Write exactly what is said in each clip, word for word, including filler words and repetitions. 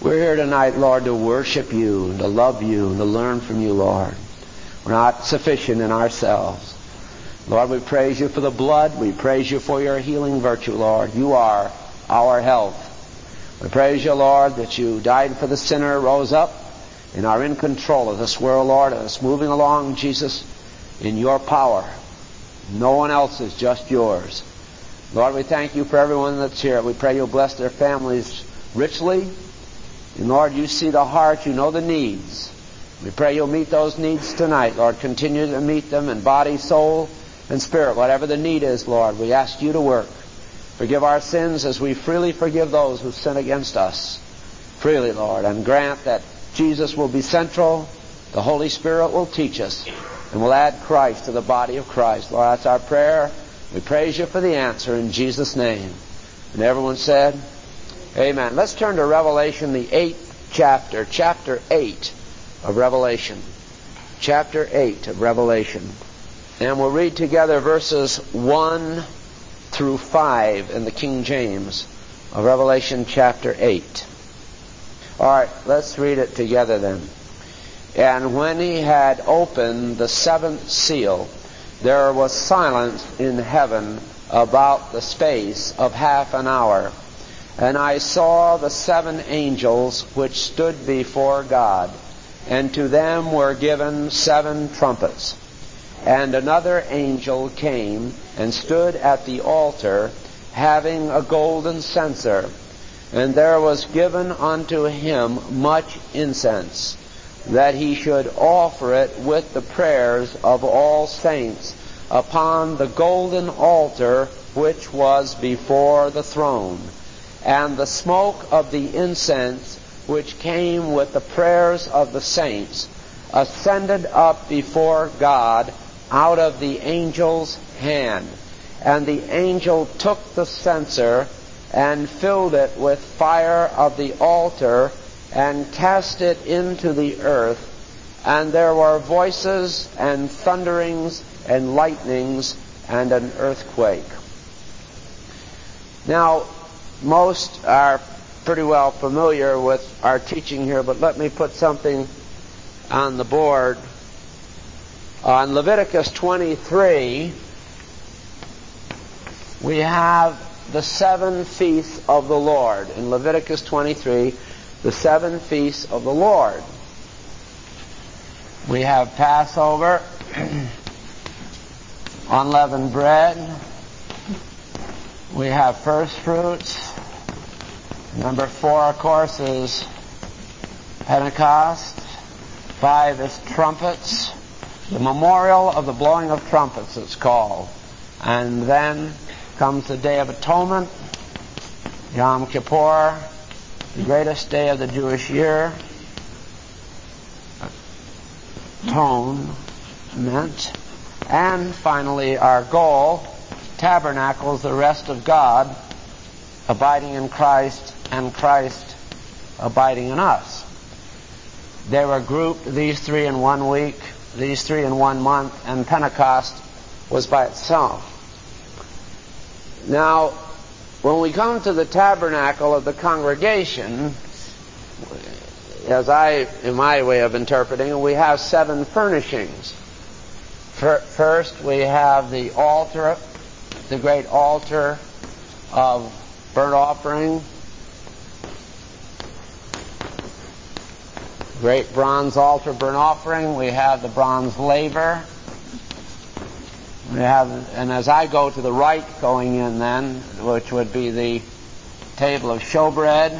We're here tonight, Lord, to worship you, and to love you, and to learn from you, Lord. We're not sufficient in ourselves. Lord, we praise you for the blood. We praise you for your healing virtue, Lord. You are our health. We praise you, Lord, that you died for the sinner, rose up, and are in control of this world, Lord, and it's moving along, Jesus, in your power. No one else is, just yours. Lord, we thank you for everyone that's here. We pray you'll bless their families richly. And Lord, you see the heart, you know the needs. We pray you'll meet those needs tonight, Lord. Continue to meet them in body, soul, and spirit. Whatever the need is, Lord, we ask you to work. Forgive our sins as we freely forgive those who sin against us. Freely, Lord. And grant that Jesus will be central, the Holy Spirit will teach us, and we'll add Christ to the body of Christ. Lord, that's our prayer. We praise you for the answer in Jesus' name. And everyone said, amen. Let's turn to Revelation, the eighth chapter, chapter eight of Revelation. Chapter eight of Revelation. And we'll read together verses one through five in the King James of Revelation chapter eight. All right, let's read it together then. And when he had opened the seventh seal, there was silence in heaven about the space of half an hour. And I saw the seven angels which stood before God, and to them were given seven trumpets. And another angel came and stood at the altar, having a golden censer. And there was given unto him much incense, that he should offer it with the prayers of all saints upon the golden altar which was before the throne. And the smoke of the incense which came with the prayers of the saints ascended up before God out of the angel's hand. And the angel took the censer and filled it with fire of the altar and cast it into the earth. And there were voices and thunderings and lightnings and an earthquake. Now, most are pretty well familiar with our teaching here, but let me put something on the board. On Leviticus twenty-three, we have the seven feasts of the Lord. In Leviticus twenty-three, the seven feasts of the Lord. We have Passover, unleavened bread. We have first fruits. Number four, of course, is Pentecost. Five is trumpets. The memorial of the blowing of trumpets, it's called. And then comes the Day of Atonement, Yom Kippur, the greatest day of the Jewish year. Atonement. And finally, our goal, tabernacles, the rest of God, abiding in Christ, and Christ abiding in us. They were grouped, these three in one week, these three in one month, and Pentecost was by itself. Now, when we come to the tabernacle of the congregation, as I, in my way of interpreting, we have seven furnishings. First, we have the altar, the great altar of burnt offering, great bronze altar burnt offering. We have the bronze laver. We have, and as I go to the right, going in then, which would be the table of showbread.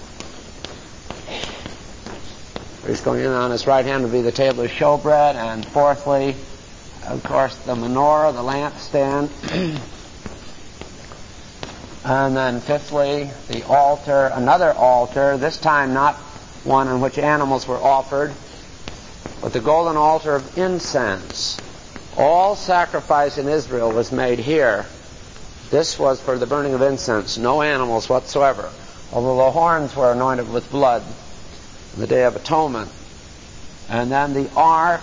He's going in on his right hand would be the table of showbread, and fourthly, of course, the menorah, the lampstand. And then fifthly, the altar, another altar, this time not one in which animals were offered, but the golden altar of incense. All sacrifice in Israel was made here. This was for the burning of incense, no animals whatsoever, although the horns were anointed with blood on the Day of Atonement. And then the Ark,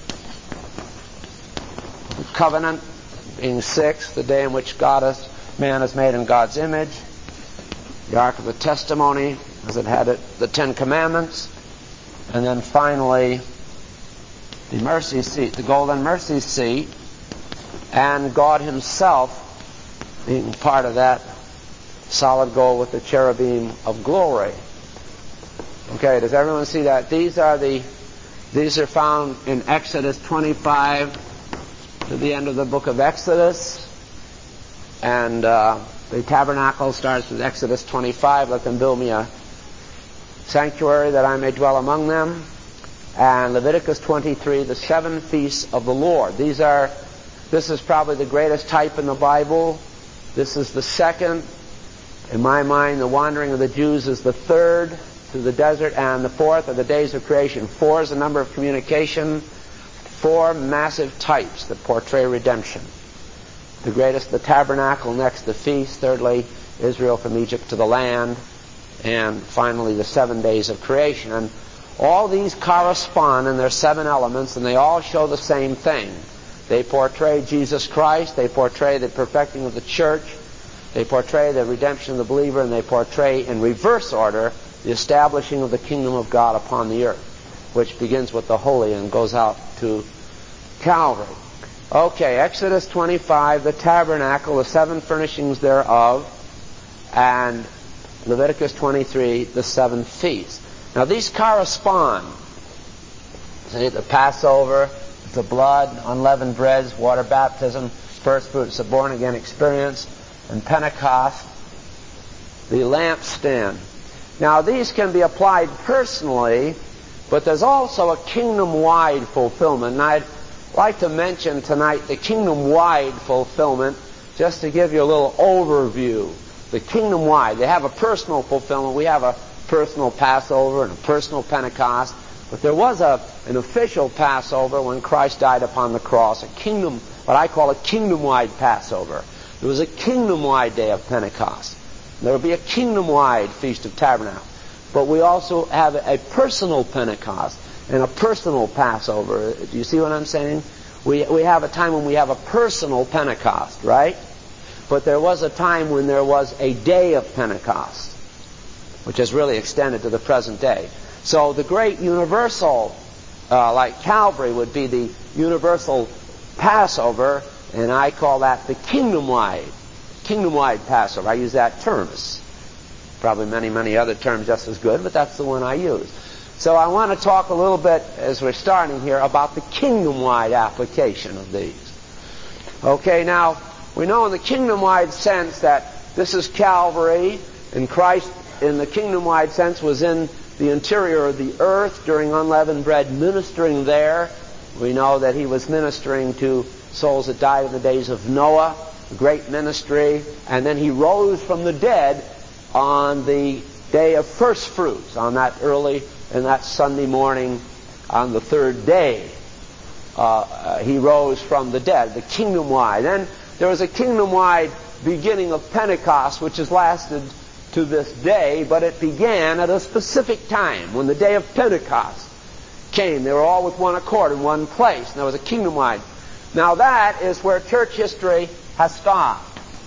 the covenant, being six, the day in which God is, man is made in God's image. The Ark of the Testimony, because it had it, the Ten Commandments. And then finally, the mercy seat, the golden mercy seat, and God himself being part of that solid gold with the cherubim of glory. Okay, does everyone see that? These are the these are found in Exodus twenty-five to the end of the book of Exodus. And uh, the tabernacle starts with Exodus twenty-five. Let them build me a sanctuary that I may dwell among them. And Leviticus twenty-three, the seven feasts of the Lord. These are, this is probably the greatest type in the Bible. This is the second. In my mind, the wandering of the Jews is the third through the desert, and the fourth are the days of creation. Four is the number of communication. Four massive types that portray redemption. The greatest, the tabernacle, next the feast, thirdly, Israel from Egypt to the land, and finally the seven days of creation. And all these correspond in their seven elements, and they all show the same thing. They portray Jesus Christ, they portray the perfecting of the church, they portray the redemption of the believer, and they portray in reverse order the establishing of the kingdom of God upon the earth, which begins with the holy and goes out to Calvary. Okay, Exodus twenty-five, the tabernacle, the seven furnishings thereof, and Leviticus twenty-three, the seven feasts. Now these correspond. See, the Passover, the blood, unleavened breads, water baptism, first fruits, a born-again experience, and Pentecost, the lampstand. Now these can be applied personally, but there's also a kingdom-wide fulfillment. And I'd like to mention tonight the kingdom-wide fulfillment, just to give you a little overview. The kingdom-wide. They have a personal fulfillment. We have a personal Passover and a personal Pentecost. But there was a, an official Passover when Christ died upon the cross, a kingdom, what I call a kingdom-wide Passover. There was a kingdom-wide day of Pentecost. There will be a kingdom-wide Feast of Tabernacles. But we also have a personal Pentecost and a personal Passover. Do you see what I'm saying? We, we have a time when we have a personal Pentecost, right? But there was a time when there was a day of Pentecost, which has really extended to the present day. So the great universal, uh, like Calvary, would be the universal Passover, and I call that the kingdom-wide, kingdom-wide Passover. I use that term. It's probably many, many other terms just as good, but that's the one I use. So I want to talk a little bit, as we're starting here, about the kingdom-wide application of these. Okay, now, we know in the kingdom-wide sense that this is Calvary, and Christ, in the kingdom-wide sense, was in the interior of the earth during unleavened bread, ministering there. We know that he was ministering to souls that died in the days of Noah, a great ministry, and then he rose from the dead on the day of first fruits, on that early, and that Sunday morning, on the third day. Uh, uh, he rose from the dead, the kingdom-wide. Then there was a kingdom-wide beginning of Pentecost, which has lasted to this day, but it began at a specific time, when the day of Pentecost came. They were all with one accord in one place, and there was a kingdom-wide. Now that is where church history has stopped.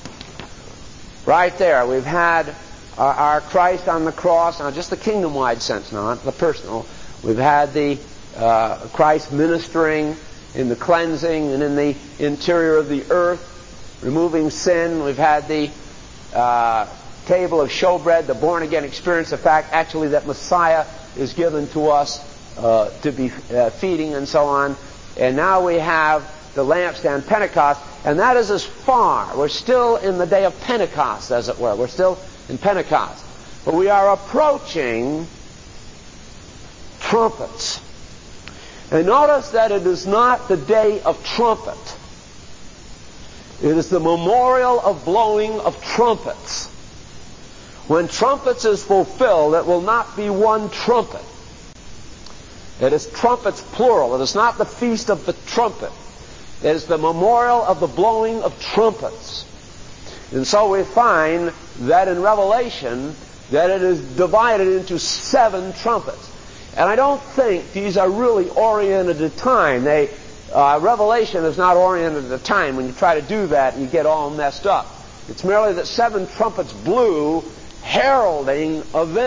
Right there. We've had our, our Christ on the cross, now just the kingdom-wide sense, not the personal. We've had the uh, Christ ministering in the cleansing and in the interior of the earth, removing sin. We've had the uh, table of showbread, the born-again experience, the fact actually that Messiah is given to us uh, to be uh, feeding and so on. And now we have the lampstand, Pentecost, and that is as far. We're still in the day of Pentecost, as it were. We're still in Pentecost. But we are approaching trumpets. And notice that it is not the day of trumpet. It is the memorial of blowing of trumpets. When trumpets is fulfilled, it will not be one trumpet. It is trumpets plural. It is not the feast of the trumpet. It is the memorial of the blowing of trumpets. And so we find that in Revelation that it is divided into seven trumpets. And I don't think these are really oriented at time. They, uh, Revelation is not oriented at time. When you try to do that, you get all messed up. It's merely that seven trumpets blew, heralding events.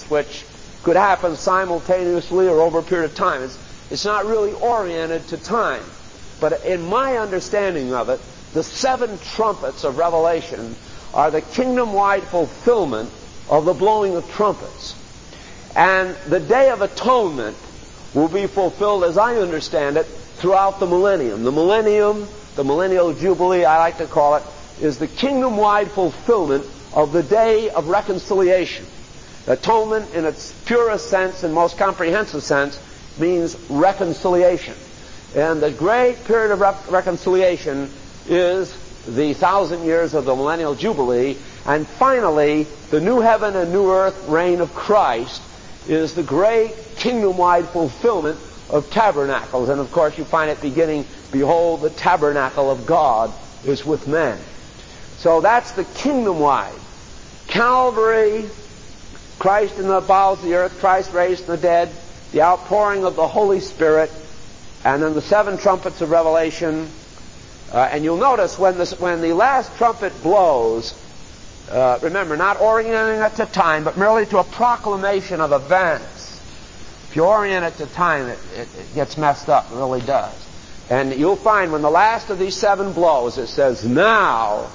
which could happen simultaneously or over a period of time. It's, it's not really oriented to time. But in my understanding of it, the seven trumpets of Revelation are the kingdom-wide fulfillment of the blowing of trumpets. And the Day of Atonement will be fulfilled, as I understand it, throughout the millennium. The millennium, the millennial jubilee, I like to call it, is the kingdom-wide fulfillment of the day of reconciliation. Atonement, in its purest sense and most comprehensive sense, means reconciliation. And the great period of re- reconciliation is the thousand years of the millennial jubilee. And finally, the new heaven and new earth reign of Christ is the great kingdom-wide fulfillment of tabernacles. And of course you find it beginning, behold, the tabernacle of God is with men. So that's the kingdom-wide. Calvary, Christ in the bowels of the earth, Christ raised from the dead, the outpouring of the Holy Spirit, and then the seven trumpets of Revelation. Uh, and you'll notice when, this, when the last trumpet blows, uh, remember, not orienting it to time, but merely to a proclamation of events. If you orient it to time, it, it, it gets messed up. It really does. And you'll find when the last of these seven blows, it says, now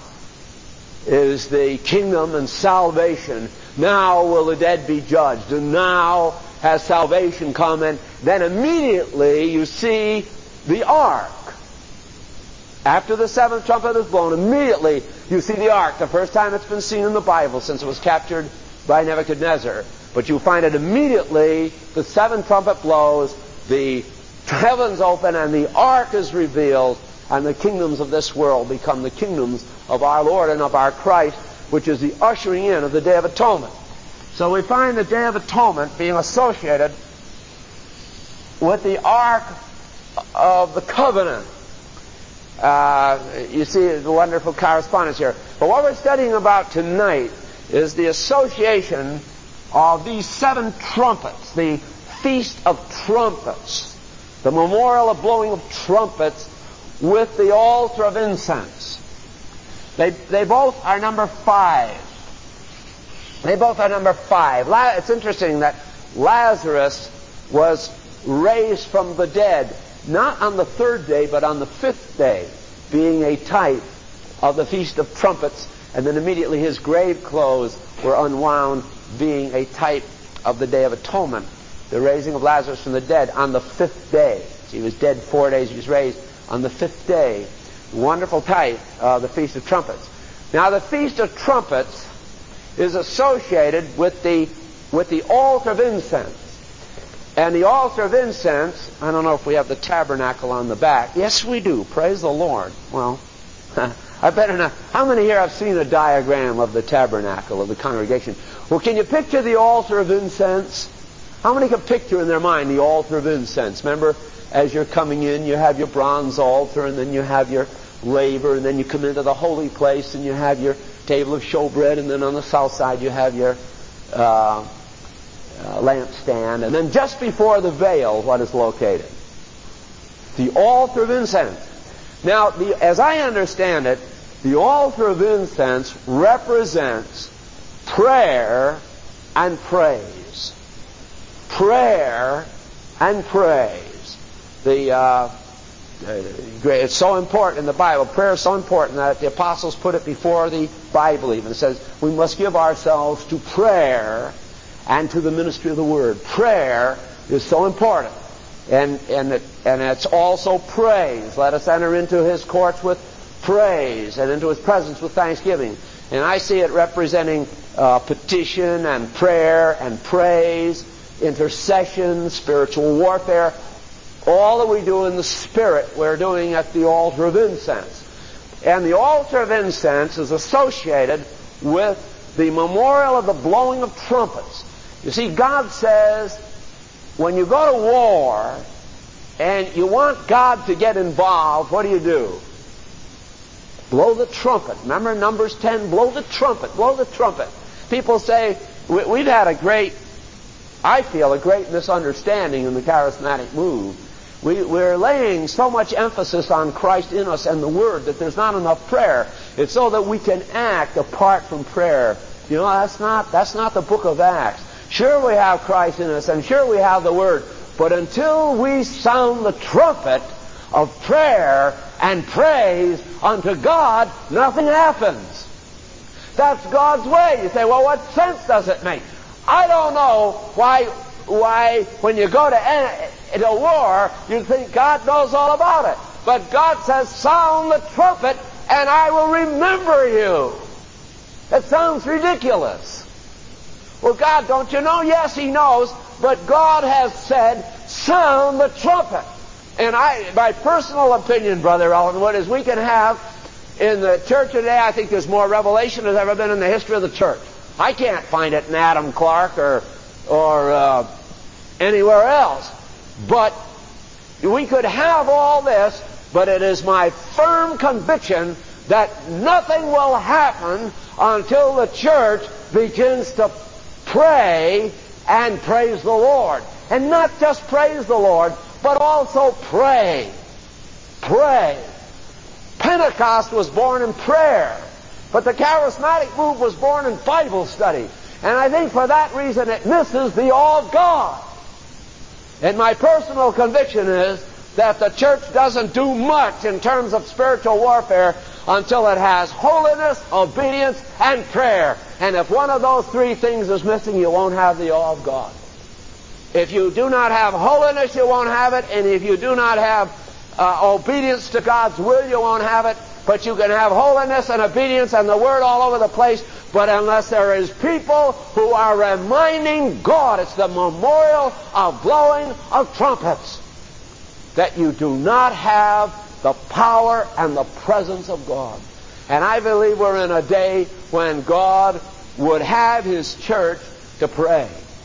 is the kingdom and salvation. Now will the dead be judged. And now has salvation come. And then immediately you see the ark. After the seventh trumpet is blown, immediately you see the ark. The first time it's been seen in the Bible since it was captured by Nebuchadnezzar. But you find it immediately, the seventh trumpet blows, the heavens open, and the ark is revealed, and the kingdoms of this world become the kingdoms of our Lord and of our Christ, which is the ushering in of the Day of Atonement. So we find the Day of Atonement being associated with the Ark of the Covenant. Uh, you see the wonderful correspondence here. But what we're studying about tonight is the association of these seven trumpets, the Feast of Trumpets, the memorial of blowing of trumpets, with the altar of incense. They, they both are number five. They both are number five. La- it's interesting that Lazarus was raised from the dead, not on the third day, but on the fifth day, being a type of the Feast of Trumpets, and then immediately his grave clothes were unwound, being a type of the Day of Atonement, the raising of Lazarus from the dead on the fifth day. So he was dead four days, he was raised on the fifth day. Wonderful type of the Feast of Trumpets. Now the Feast of Trumpets is associated with the with the altar of incense. And the altar of incense, I don't know if we have the tabernacle on the back. Yes, we do. Praise the Lord. Well, I better not. How many here have seen a diagram of the tabernacle of the congregation? Well, can you picture the altar of incense? How many can picture in their mind the altar of incense? Remember, as you're coming in, you have your bronze altar, and then you have your laver, and then you come into the holy place, and you have your table of showbread, and then on the south side you have your uh, uh, lampstand, and then just before the veil, what is located? The altar of incense. Now, the, as I understand it, the altar of incense represents prayer and praise. Prayer and praise. The uh, it's so important in the Bible. Prayer is so important that the apostles put it before the Bible even. It says we must give ourselves to prayer and to the ministry of the Word. Prayer is so important. And and it, and it's also praise. Let us enter into His courts with praise and into His presence with thanksgiving. And I see it representing uh, petition and prayer and praise, intercession, spiritual warfare. All that we do in the Spirit, we're doing at the altar of incense. And the altar of incense is associated with the memorial of the blowing of trumpets. You see, God says, when you go to war and you want God to get involved, what do you do? Blow the trumpet. Remember Numbers ten? Blow the trumpet. Blow the trumpet. People say, we've had a great, I feel, a great misunderstanding in the charismatic move. We, we're laying so much emphasis on Christ in us and the Word that there's not enough prayer. It's so that we can act apart from prayer. You know, that's not, that's not the book of Acts. Sure, we have Christ in us, and sure we have the Word. But until we sound the trumpet of prayer and praise unto God, nothing happens. That's God's way. You say, well, what sense does it make? I don't know why, why when you go to, en- to war, you think God knows all about it. But God says, sound the trumpet, and I will remember you. It sounds ridiculous. Well, God, don't you know? Yes, He knows, but God has said, sound the trumpet. And I, my personal opinion, Brother Ellenwood, is we can have, in the church today, I think there's more revelation than there's ever been in the history of the church. I can't find it in Adam Clark or, or uh, anywhere else. But we could have all this, but it is my firm conviction that nothing will happen until the church begins to pray and praise the Lord. And not just praise the Lord, but also pray. Pray. Pentecost was born in prayer, but the charismatic move was born in Bible study. And I think for that reason it misses the all of God. And my personal conviction is that the church doesn't do much in terms of spiritual warfare until it has holiness, obedience, and prayer. And if one of those three things is missing, you won't have the awe of God. If you do not have holiness, you won't have it. And if you do not have uh, obedience to God's will, you won't have it. But you can have holiness and obedience and the Word all over the place. But unless there is people who are reminding God, it's the memorial of blowing of trumpets, that you do not have the power and the presence of God. And I believe we're in a day when God would have His church to pray.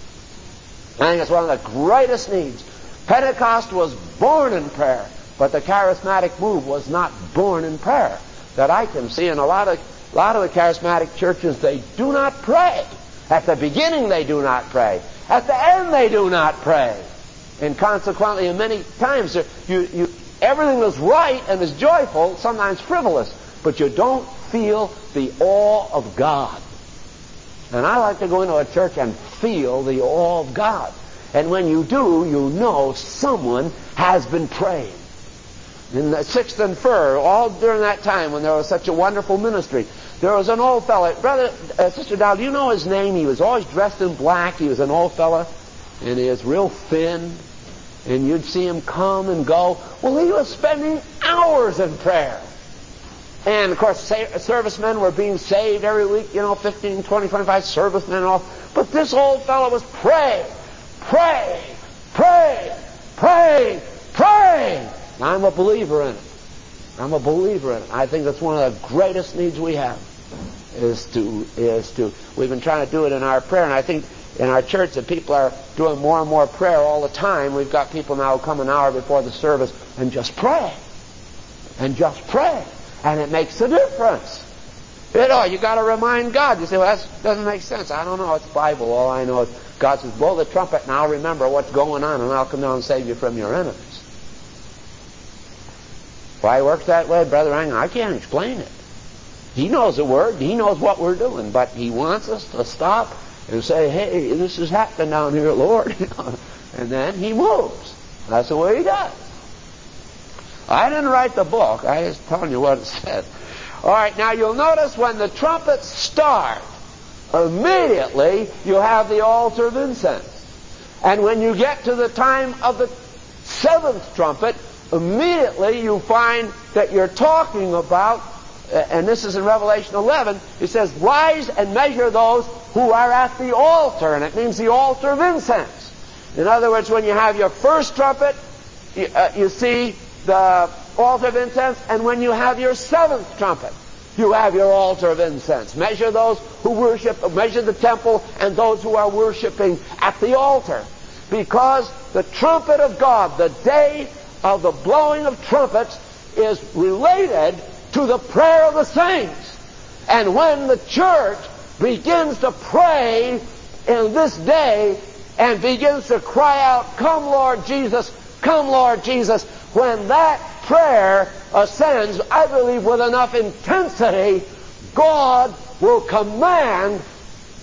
I think it's one of the greatest needs. Pentecost was born in prayer, but the charismatic move was not born in prayer. That I can see in a lot of a lot of the charismatic churches, they do not pray. At the beginning they do not pray. At the end they do not pray. And consequently, many times you, you, everything is right and is joyful, sometimes frivolous, but you don't feel the awe of God. And I like to go into a church and feel the awe of God. And when you do, you know someone has been praying. In the Sixth and Fir, all during that time when there was such a wonderful ministry, there was an old fellow. Brother, uh, Sister Dow, do you know his name? He was always dressed in black. He was an old fellow, and he was real thin. And you'd see him come and go. Well, he was spending hours in prayer. And, of course, servicemen were being saved every week, you know, fifteen, twenty, twenty-five servicemen and all. But this old fellow was pray, pray, pray, pray, pray. Now, I'm a believer in it. I'm a believer in it. I think that's one of the greatest needs we have is to, is to, we've been trying to do it in our prayer, and I think in our church that people are doing more and more prayer all the time. We've got people now who come an hour before the service and just pray. And just pray. And it makes a difference. You know, you got to remind God. You say, well, that doesn't make sense. I don't know. It's Bible. All I know is God says, blow the trumpet and I'll remember what's going on and I'll come down and save you from your enemies. Why it works that way, Brother Angel, I can't explain it. He knows the Word. He knows what we're doing. But He wants us to stop and say, hey, this is happening down here, Lord. And then He moves. That's the way He does. I didn't write the book. I just telling you what it said. All right, now you'll notice when the trumpets start, immediately you have the altar of incense. And when you get to the time of the seventh trumpet, immediately you find that you're talking about, and this is in Revelation eleven, it says, rise and measure those who are at the altar. And it means the altar of incense. In other words, when you have your first trumpet, you, uh, you see the altar of incense, and when you have your seventh trumpet, you have your altar of incense. Measure those who worship, measure the temple and those who are worshiping at the altar. Because the trumpet of God, the day of the blowing of trumpets, is related to the prayer of the saints. And when the church begins to pray in this day and begins to cry out, come Lord Jesus, come Lord Jesus, when that prayer ascends, I believe with enough intensity, God will command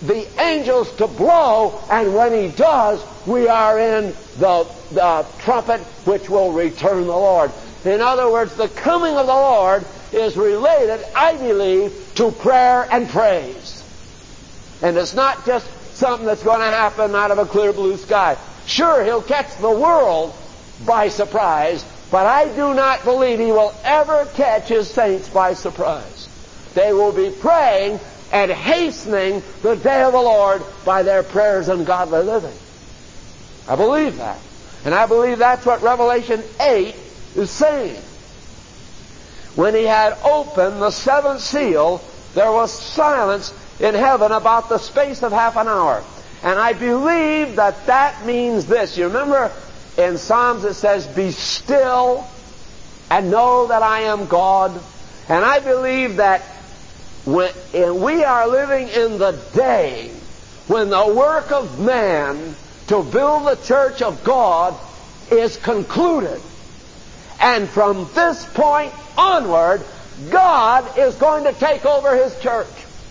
the angels to blow, and when he does, we are in the, the trumpet which will return the Lord. In other words, the coming of the Lord is related, I believe, to prayer and praise. And it's not just something that's going to happen out of a clear blue sky. Sure, he'll catch the world by surprise, but I do not believe he will ever catch his saints by surprise. They will be praying and hastening the day of the Lord by their prayers and godly living. I believe that. And I believe that's what Revelation eight is saying. When he had opened the seventh seal, there was silence in heaven about the space of half an hour. And I believe that that means this. You remember in Psalms it says, "Be still and know that I am God." And I believe that when, and we are living in the day when the work of man to build the church of God is concluded. And from this point onward, God is going to take over his church.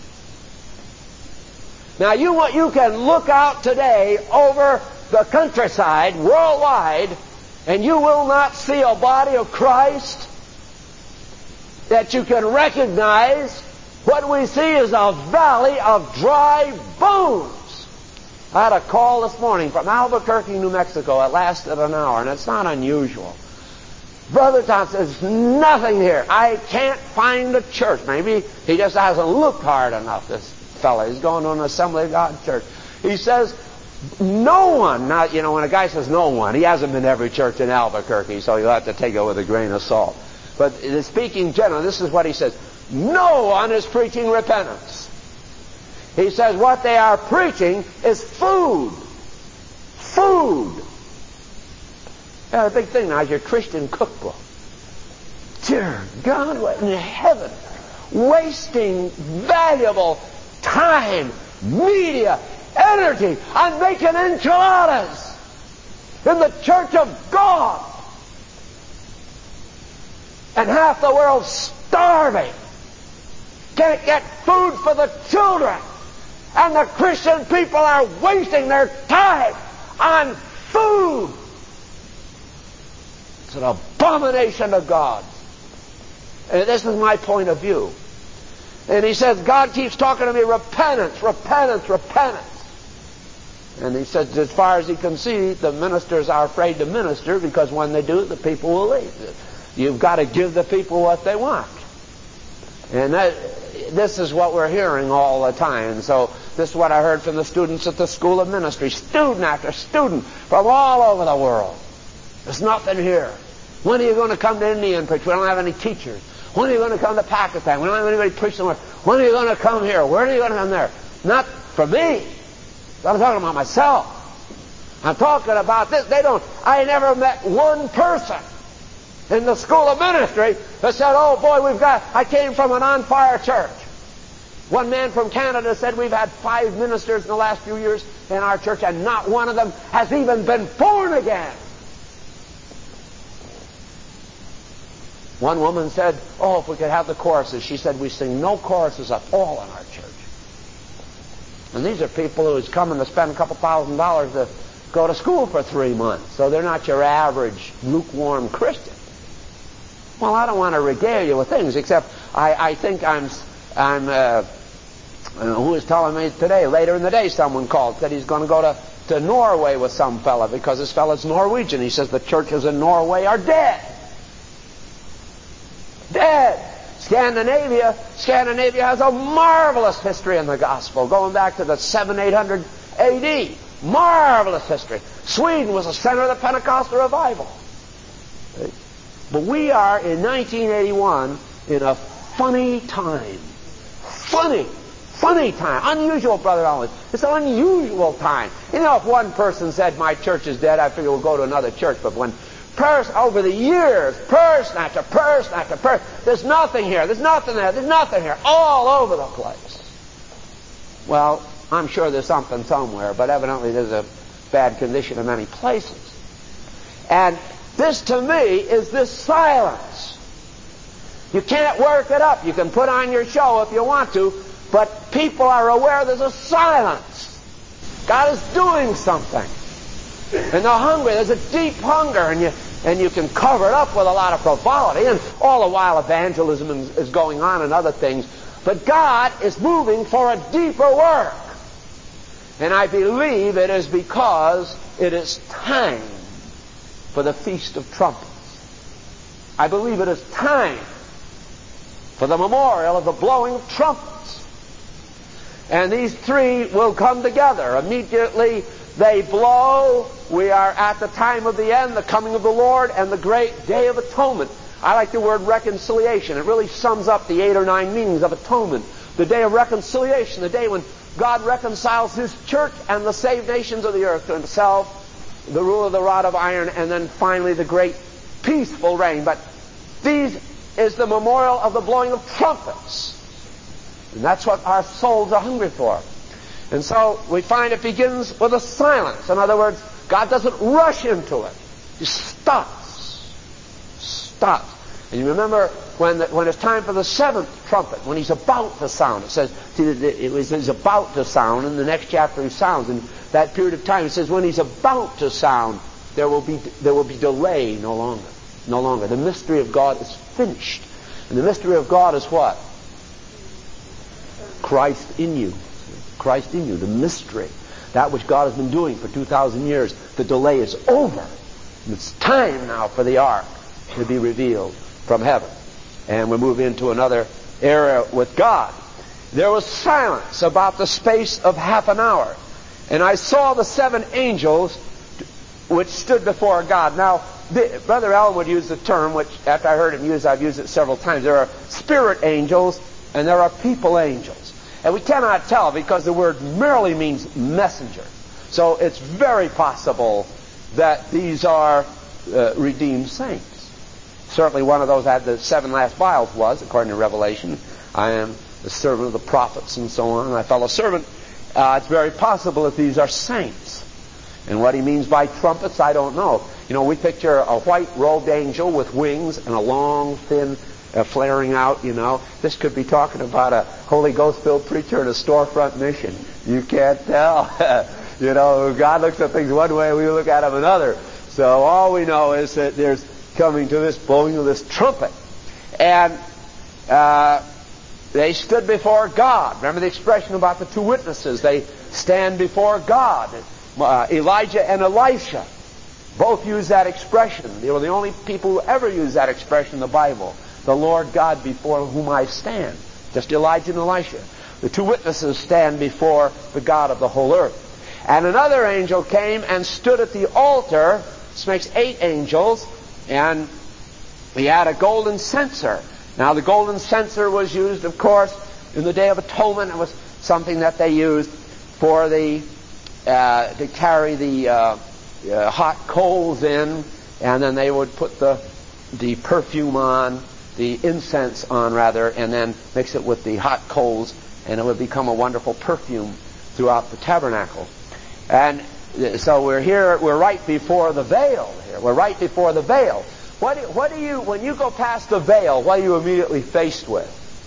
Now, you, you can look out today over the countryside, worldwide, and you will not see a body of Christ that you can recognize. What we see is a valley of dry bones. I had a call this morning from Albuquerque, New Mexico. It lasted an hour, and it's not unusual. Brother Thompson, there's nothing here. I can't find a church. Maybe he just hasn't looked hard enough, this fellow. He's going to an Assembly of God church. He says, no one, now, you know, when a guy says no one, he hasn't been to every church in Albuquerque, so you'll have to take it with a grain of salt. But speaking generally, this is what he says. No one is preaching repentance. He says what they are preaching is food. Food. Yeah, the big thing now is your Christian cookbook. Dear God, what in heaven? Wasting valuable time, media, energy on making enchiladas in the church of God. And half the world's starving. Can't get food for the children. And the Christian people are wasting their time on food. It's an abomination to God. And this is my point of view. And he says, God keeps talking to me, repentance, repentance, repentance. And he says, as far as he can see, the ministers are afraid to minister because when they do, the people will leave. You've got to give the people what they want. And that, this is what we're hearing all the time. And so this is what I heard from the students at the School of Ministry. Student after student from all over the world. There's nothing here. When are you going to come to India and preach? We don't have any teachers. When are you going to come to Pakistan? We don't have anybody preach somewhere. When are you going to come here? Where are you going to come there? Not for me. I'm talking about myself. I'm talking about this. They don't. I never met one person in the School of Ministry that said, oh boy, we've got, I came from an on-fire church. One man from Canada said we've had five ministers in the last few years in our church and not one of them has even been born again. One woman said, oh, if we could have the choruses. She said we sing no choruses at all in our church. And these are people who's coming to spend a couple thousand dollars to go to school for three months. So they're not your average lukewarm Christian. Well, I don't want to regale you with things, except I, I think I'm, I'm uh, who was telling me today, later in the day someone called, said he's going to go to, to Norway with some fella because this fella's Norwegian. He says the churches in Norway are dead. Dead. Scandinavia, Scandinavia has a marvelous history in the gospel, going back to the seven, eight hundred A D. Marvelous history. Sweden was the center of the Pentecostal revival. But we are in nineteen eighty-one in a funny time. Funny. Funny time. Unusual, Brother Allen. It's an unusual time. You know, if one person said, my church is dead, I figure we'll go to another church. But when person, over the years, person after person after person, there's nothing here, there's nothing there, there's nothing here, all over the place. Well, I'm sure there's something somewhere, but evidently there's a bad condition in many places. And this, to me, is this silence. You can't work it up. You can put on your show if you want to, but people are aware there's a silence. God is doing something. And they're hungry. There's a deep hunger, and you and you can cover it up with a lot of frivolity, and all the while evangelism is going on and other things. But God is moving for a deeper work. And I believe it is because it is time for the Feast of Trumpets. I believe it is time for the memorial of the blowing of trumpets. And these three will come together. Immediately they blow. We are at the time of the end, the coming of the Lord, and the great Day of Atonement. I like the word reconciliation. It really sums up the eight or nine meanings of atonement. The day of reconciliation, the day when God reconciles His church and the saved nations of the earth to Himself, the rule of the rod of iron, and then finally the great peaceful reign. But these is the memorial of the blowing of trumpets. And that's what our souls are hungry for. And so we find it begins with a silence. In other words, God doesn't rush into it. He stops. Stops. And you remember when the, when it's time for the seventh trumpet, when He's about to sound. It says, see, it was, He's about to sound. In the next chapter He sounds. In that period of time, it says, when He's about to sound, there will be there will be delay no longer. No longer. The mystery of God is finished. And the mystery of God is what? Christ in you. Christ in you. The mystery. That which God has been doing for two thousand years. The delay is over. It's time now for the ark to be revealed from heaven. And we move into another era with God. There was silence about the space of half an hour. And I saw the seven angels which stood before God. Now, the, Brother Allen would use the term, which after I heard him use, I've used it several times. There are spirit angels and there are people angels. And we cannot tell because the word merely means messenger. So it's very possible that these are uh, redeemed saints. Certainly one of those had the seven last vials was, according to Revelation. I am the servant of the prophets and so on, my fellow servant. Uh, it's very possible that these are saints. And what he means by trumpets, I don't know. You know, we picture a white-robed angel with wings and a long, thin, uh, flaring out, you know. This could be talking about a Holy Ghost-filled preacher in a storefront mission. You can't tell. You know, God looks at things one way, we look at them another. So all we know is that there's coming to this blowing of this trumpet. And uh, they stood before God. Remember the expression about the two witnesses. They stand before God. Uh, Elijah and Elisha both use that expression. They were the only people who ever used that expression in the Bible. The Lord God before whom I stand. Just Elijah and Elisha. The two witnesses stand before the God of the whole earth. And another angel came and stood at the altar. This makes eight angels. And he had a golden censer. Now the golden censer was used, of course, in the Day of Atonement. It was something that they used for the uh, to carry the uh, uh, hot coals in, and then they would put the the perfume on, the incense on rather, and then mix it with the hot coals, and it would become a wonderful perfume throughout the tabernacle. And so we're here, we're right before the veil here. We're right before the veil. What do, what do you, when you go past the veil, what are you immediately faced with?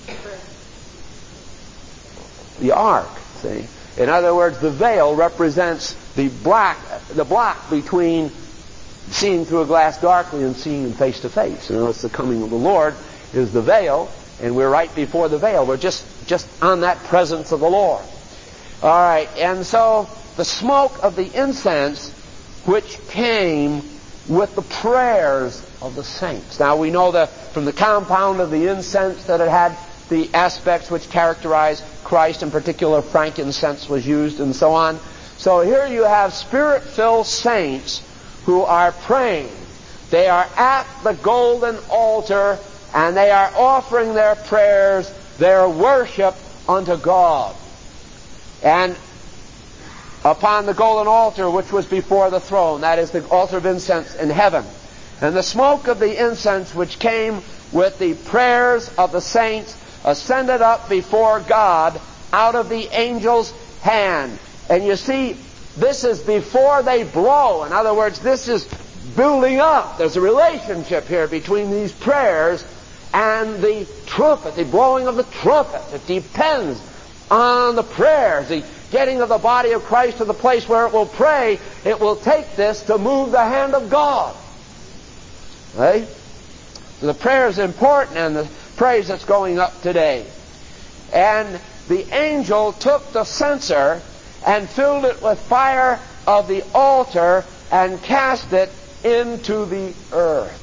The ark, see? In other words, the veil represents the black, the block between seeing through a glass darkly and seeing face to face. And it's the coming of the Lord is the veil, and we're right before the veil. We're just, just on that presence of the Lord. All right, and so the smoke of the incense which came with the prayers of the saints. Now we know that from the compound of the incense that it had the aspects which characterize Christ. In particular, frankincense was used and so on. So here you have spirit-filled saints who are praying. They are at the golden altar and they are offering their prayers, their worship unto God. And upon the golden altar which was before the throne, that is the altar of incense in heaven. And the smoke of the incense which came with the prayers of the saints ascended up before God out of the angel's hand. And you see, this is before they blow. In other words, this is building up. There's a relationship here between these prayers and the trumpet, the blowing of the trumpet. It depends on the prayers, the getting of the body of Christ to the place where it will pray. It will take this to move the hand of God. Right? So the prayer is important, and the praise that's going up today. And the angel took the censer and filled it with fire of the altar and cast it into the earth.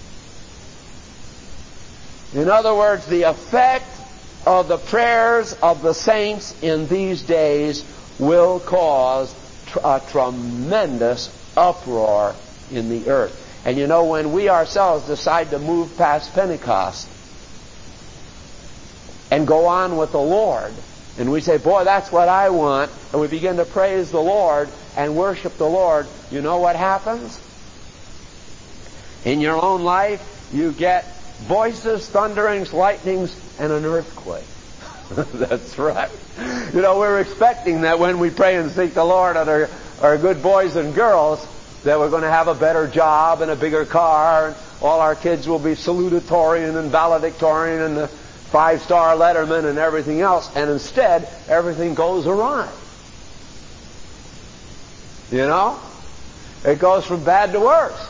In other words, the effect of the prayers of the saints in these days will cause tr- a tremendous uproar in the earth. And you know, when we ourselves decide to move past Pentecost and go on with the Lord, and we say, boy, that's what I want, and we begin to praise the Lord and worship the Lord, you know what happens? In your own life, you get voices, thunderings, lightnings, and an earthquake. That's right. You know, we're expecting that when we pray and seek the Lord and are, are good boys and girls, that we're going to have a better job and a bigger car, and all our kids will be salutatorian and valedictorian and the five-star letterman and everything else, and instead, everything goes awry. You know? It goes from bad to worse.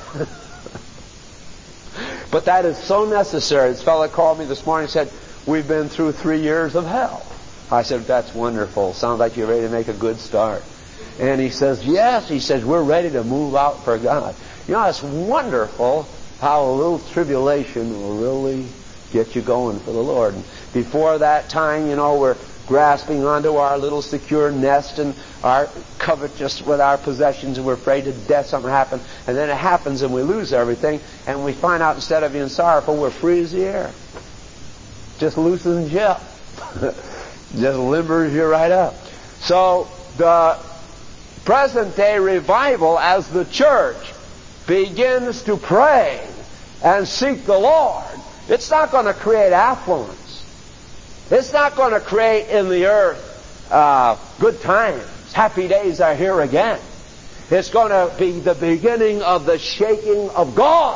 But that is so necessary. This fellow called me this morning and said, we've been through three years of hell. I said, that's wonderful. Sounds like you're ready to make a good start. And he says, yes. He says, we're ready to move out for God. You know, it's wonderful how a little tribulation will really get you going for the Lord. And before that time, you know, we're grasping onto our little secure nest and are covetous with our possessions, and we're afraid to death something happen. And then it happens and we lose everything, and we find out instead of being sorrowful, we're free as the air. Just loosens you up. Just limbers you right up. So the present day revival, as the church begins to pray and seek the Lord, it's not going to create affluence. It's not going to create in the earth uh, good times. Happy days are here again. It's going to be the beginning of the shaking of God.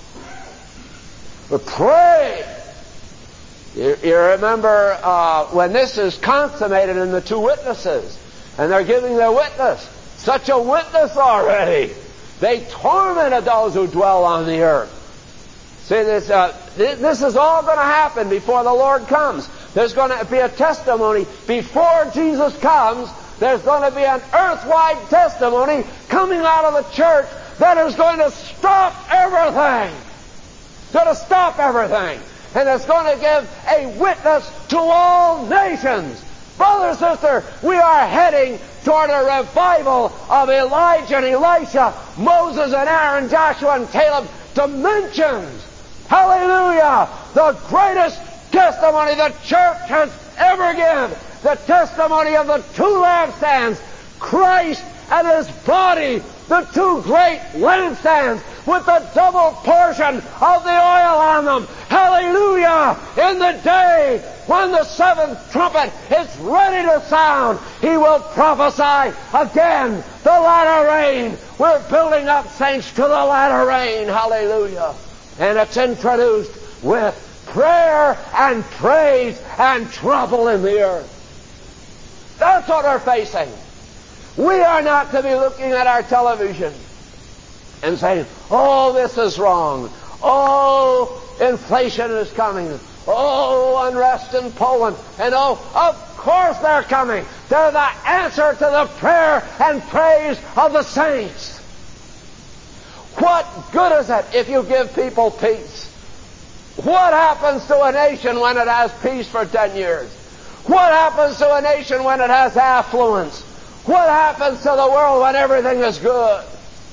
But pray. You, you remember uh, when this is consummated in the two witnesses, and they're giving their witness. Such a witness already. They tormented those who dwell on the earth. See, this, uh, this is all going to happen before the Lord comes. There's going to be a testimony. Before Jesus comes, there's going to be an earth-wide testimony coming out of the church that is going to stop everything. It's going to stop everything. And it's going to give a witness to all nations. Brother, sister, we are heading toward a revival of Elijah and Elisha, Moses and Aaron, Joshua and Caleb, dimensions. Hallelujah! The greatest testimony the church has ever given. The testimony of the two lampstands, Christ and His body, the two great lampstands with the double portion of the oil on them. Hallelujah! In the day when the seventh trumpet is ready to sound, He will prophesy again the latter rain. We're building up, saints, to the latter rain. Hallelujah! And it's introduced with prayer and praise and trouble in the earth. That's what we're facing. We are not to be looking at our television and saying, oh, this is wrong. Oh, inflation is coming. Oh, unrest in Poland. And oh, of course they're coming. They're the answer to the prayer and praise of the saints. What good is it if you give people peace? What happens to a nation when it has peace for ten years? What happens to a nation when it has affluence? What happens to the world when everything is good?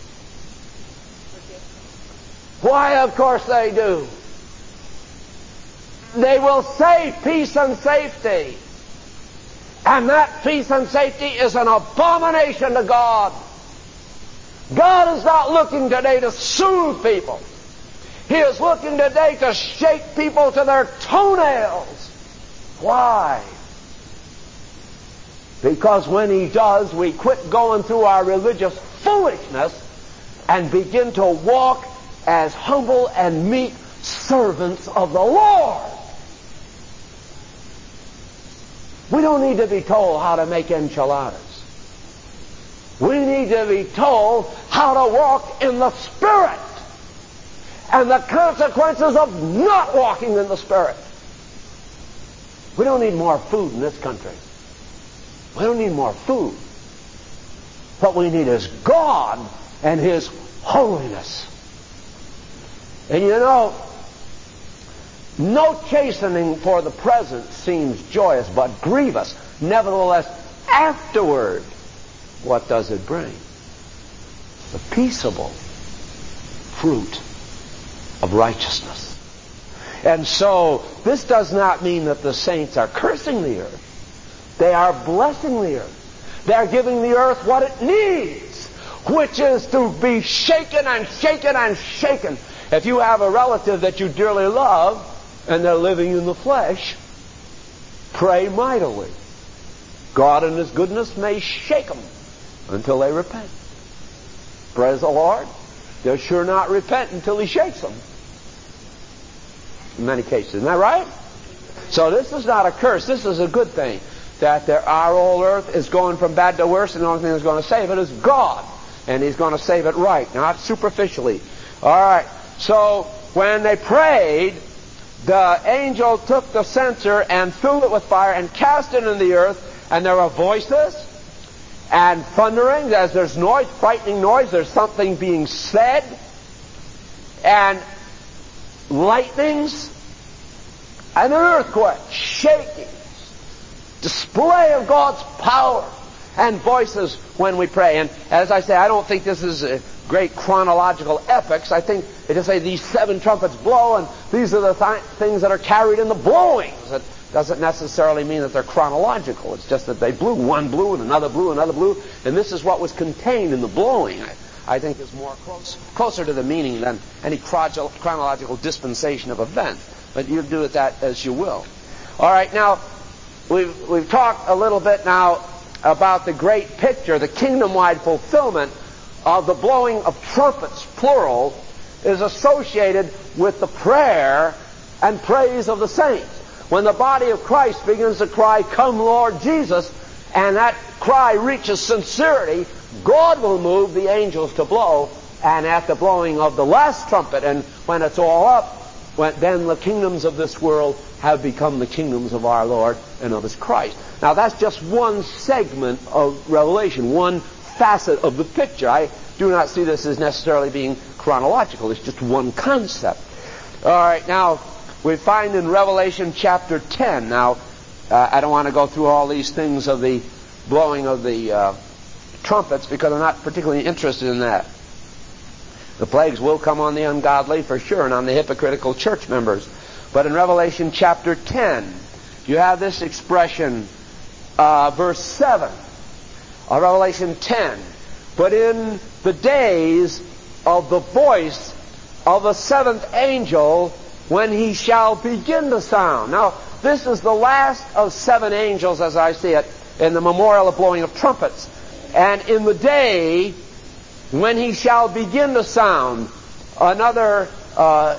Why, of course they do. They will say peace and safety. And that peace and safety is an abomination to God. God is not looking today to soothe people. He is looking today to shake people to their toenails. Why? Because when He does, we quit going through our religious foolishness and begin to walk as humble and meek servants of the Lord. We We don't need to be told how to make enchiladas. We need to be told how to walk in the Spirit and the consequences of not walking in the Spirit. We don't need more food in this country. We don't need more food. What we need is God and His holiness. And you know, no chastening for the present seems joyous, but grievous. Nevertheless, afterward, what does it bring? The peaceable fruit of righteousness. And so, this does not mean that the saints are cursing the earth. They are blessing the earth. They are giving the earth what it needs, which is to be shaken and shaken and shaken. If you have a relative that you dearly love, and they're living in the flesh, pray mightily. God in His goodness may shake them until they repent. Praise the Lord. They'll sure not repent until He shakes them. In many cases. Isn't that right? So this is not a curse. This is a good thing. That there, our old earth is going from bad to worse, and the only thing that's going to save it is God. And He's going to save it right, not superficially. All right. So when they prayed, the angel took the censer and filled it with fire and cast it in the earth, and there were voices and thunderings. As there's noise, frightening noise, there's something being said, and lightnings and an earthquake, shaking, display of God's power, and voices when we pray. And as I say, I don't think this is a great chronological epics. I think they just say these seven trumpets blow, and these are the th- things that are carried in the blowings. It doesn't necessarily mean that they're chronological. It's just that they blew. One blew, and another blew, another blew, and this is what was contained in the blowing. I, I think is more close, closer to the meaning than any chronological dispensation of events. But you do with that as you will. All right, now we've we've talked a little bit now about the great picture, the kingdom-wide fulfillment of the blowing of trumpets, plural, is associated with the prayer and praise of the saints. When the body of Christ begins to cry, "Come, Lord Jesus," and that cry reaches sincerity, God will move the angels to blow, and at the blowing of the last trumpet, and when it's all up, when, then the kingdoms of this world have become the kingdoms of our Lord and of His Christ. Now that's just one segment of Revelation, one facet of the picture. I do not see this as necessarily being chronological. It's just one concept. All right, now we find in Revelation chapter ten. Now, uh, I don't want to go through all these things of the blowing of the uh, trumpets because I'm not particularly interested in that. The plagues will come on the ungodly for sure and on the hypocritical church members. But in Revelation chapter ten, you have this expression, uh, verse seven of Revelation ten. But in the days of the voice of the seventh angel, when he shall begin to sound. Now, this is the last of seven angels, as I see it, in the memorial of blowing of trumpets. And in the day when he shall begin to sound, another uh,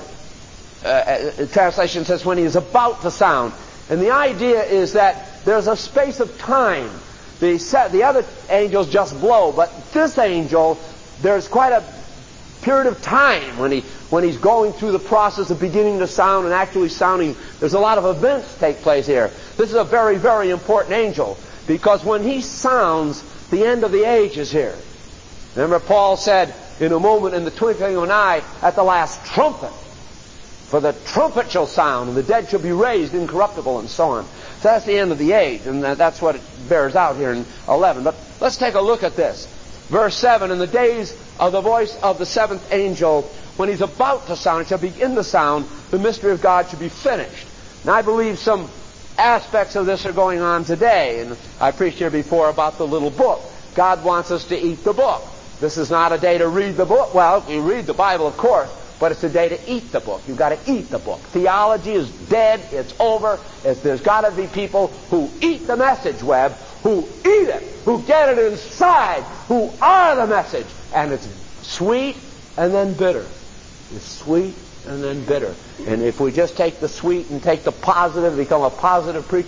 uh, translation says when he is about to sound. And the idea is that there's a space of time. The, set, the other angels just blow, but this angel, there's quite a period of time when he when he's going through the process of beginning to sound and actually sounding. There's a lot of events take place here. This is a very, very important angel, because when he sounds, the end of the age is here. Remember, Paul said, in a moment, in the twinkling of an eye, at the last trumpet, for the trumpet shall sound, and the dead shall be raised incorruptible, and so on. So that's the end of the age, and that's what it bears out here in eleven. But let's take a look at this. Verse seven, in the days of the voice of the seventh angel, when he's about to sound, it shall begin to sound, the mystery of God shall be finished. Now, I believe some aspects of this are going on today, and I preached here before about the little book. God wants us to eat the book. This is not a day to read the book. Well, we read the Bible, of course, but it's a day to eat the book. You've got to eat the book. Theology is dead. It's over. It's, there's got to be people who eat the message web, who eat it, who get it inside, who are the message. And it's sweet and then bitter. It's sweet and then bitter. And if we just take the sweet and take the positive, become a positive preacher,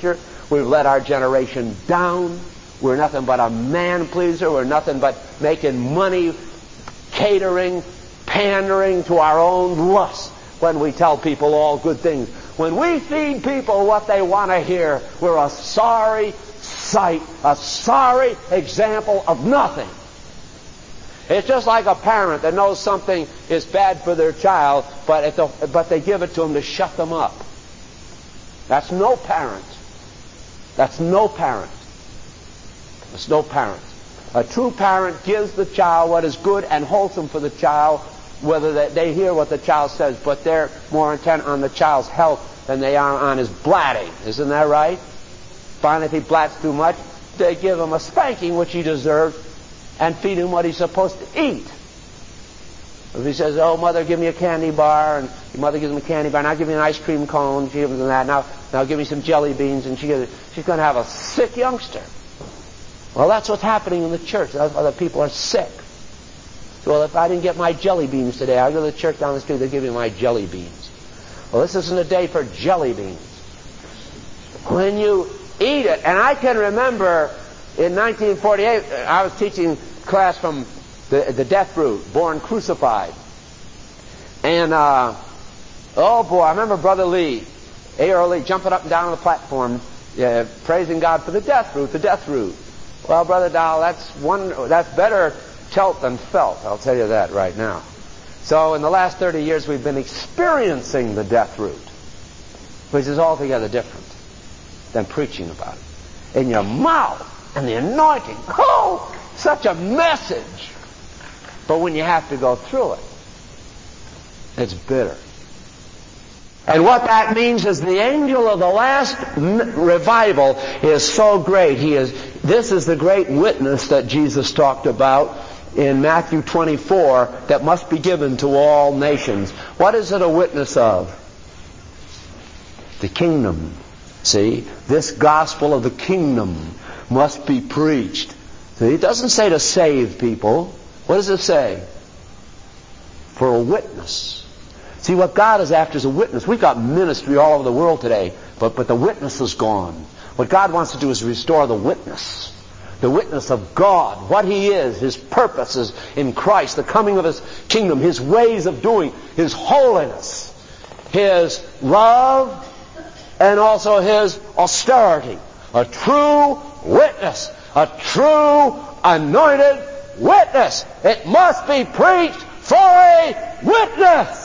We've let our generation down. We're nothing but a man-pleaser. We're nothing but making money, catering, pandering to our own lusts when we tell people all good things. When we feed people what they want to hear, we're a sorry sight, a sorry example of nothing. It's just like a parent that knows something is bad for their child, but, at the, but they give it to them to shut them up. That's no parent. That's no parent. That's no parent. A true parent gives the child what is good and wholesome for the child, whether they, they hear what the child says, but they're more intent on the child's health than they are on his blatting. Isn't that right? Finally, if he blats too much, they give him a spanking, which he deserves, and feed him what he's supposed to eat. If he says, oh, mother, give me a candy bar, and your mother gives him a candy bar, and I'll give you an ice cream cone, she gives him that, now, now give me some jelly beans, and she gives, she's going to have a sick youngster. Well, that's what's happening in the church. That's why the people are sick. So, well, if I didn't get my jelly beans today, I'll go to the church down the street, they'll give me my jelly beans. Well, this isn't a day for jelly beans. When you eat it, and I can remember in nineteen forty-eight, I was teaching class from the, the death route, Born Crucified. And, uh, oh boy, I remember Brother Lee, A. Earl Lee, jumping up and down on the platform, uh, praising God for the death route, the death route. Well, Brother Dow, that's one, that's better telt than felt, I'll tell you that right now. So in the last thirty years, we've been experiencing the death route, which is altogether different than preaching about it. In your mouth, and the anointing, oh, such a message. But when you have to go through it, it's bitter. And what that means is the angel of the last revival is so great. He is. This is the great witness that Jesus talked about in Matthew twenty-four that must be given to all nations. What is it a witness of? The kingdom. See, this gospel of the kingdom must be preached. See, it doesn't say to save people. What does it say? For a witness. See, what God is after is a witness. We've got ministry all over the world today, but, but the witness is gone. What God wants to do is restore the witness. The witness of God, what He is, His purposes in Christ, the coming of His kingdom, His ways of doing, His holiness, His love, and also His austerity. A true witness, a true anointed witness. It must be preached for a witness.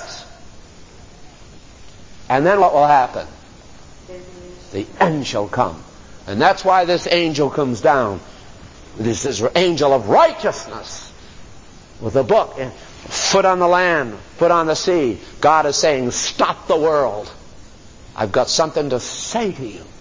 And then what will happen? The end shall come. And that's why this angel comes down. This is angel of righteousness with a book. Foot on the land, foot on the sea. God is saying, stop the world. I've got something to say to you.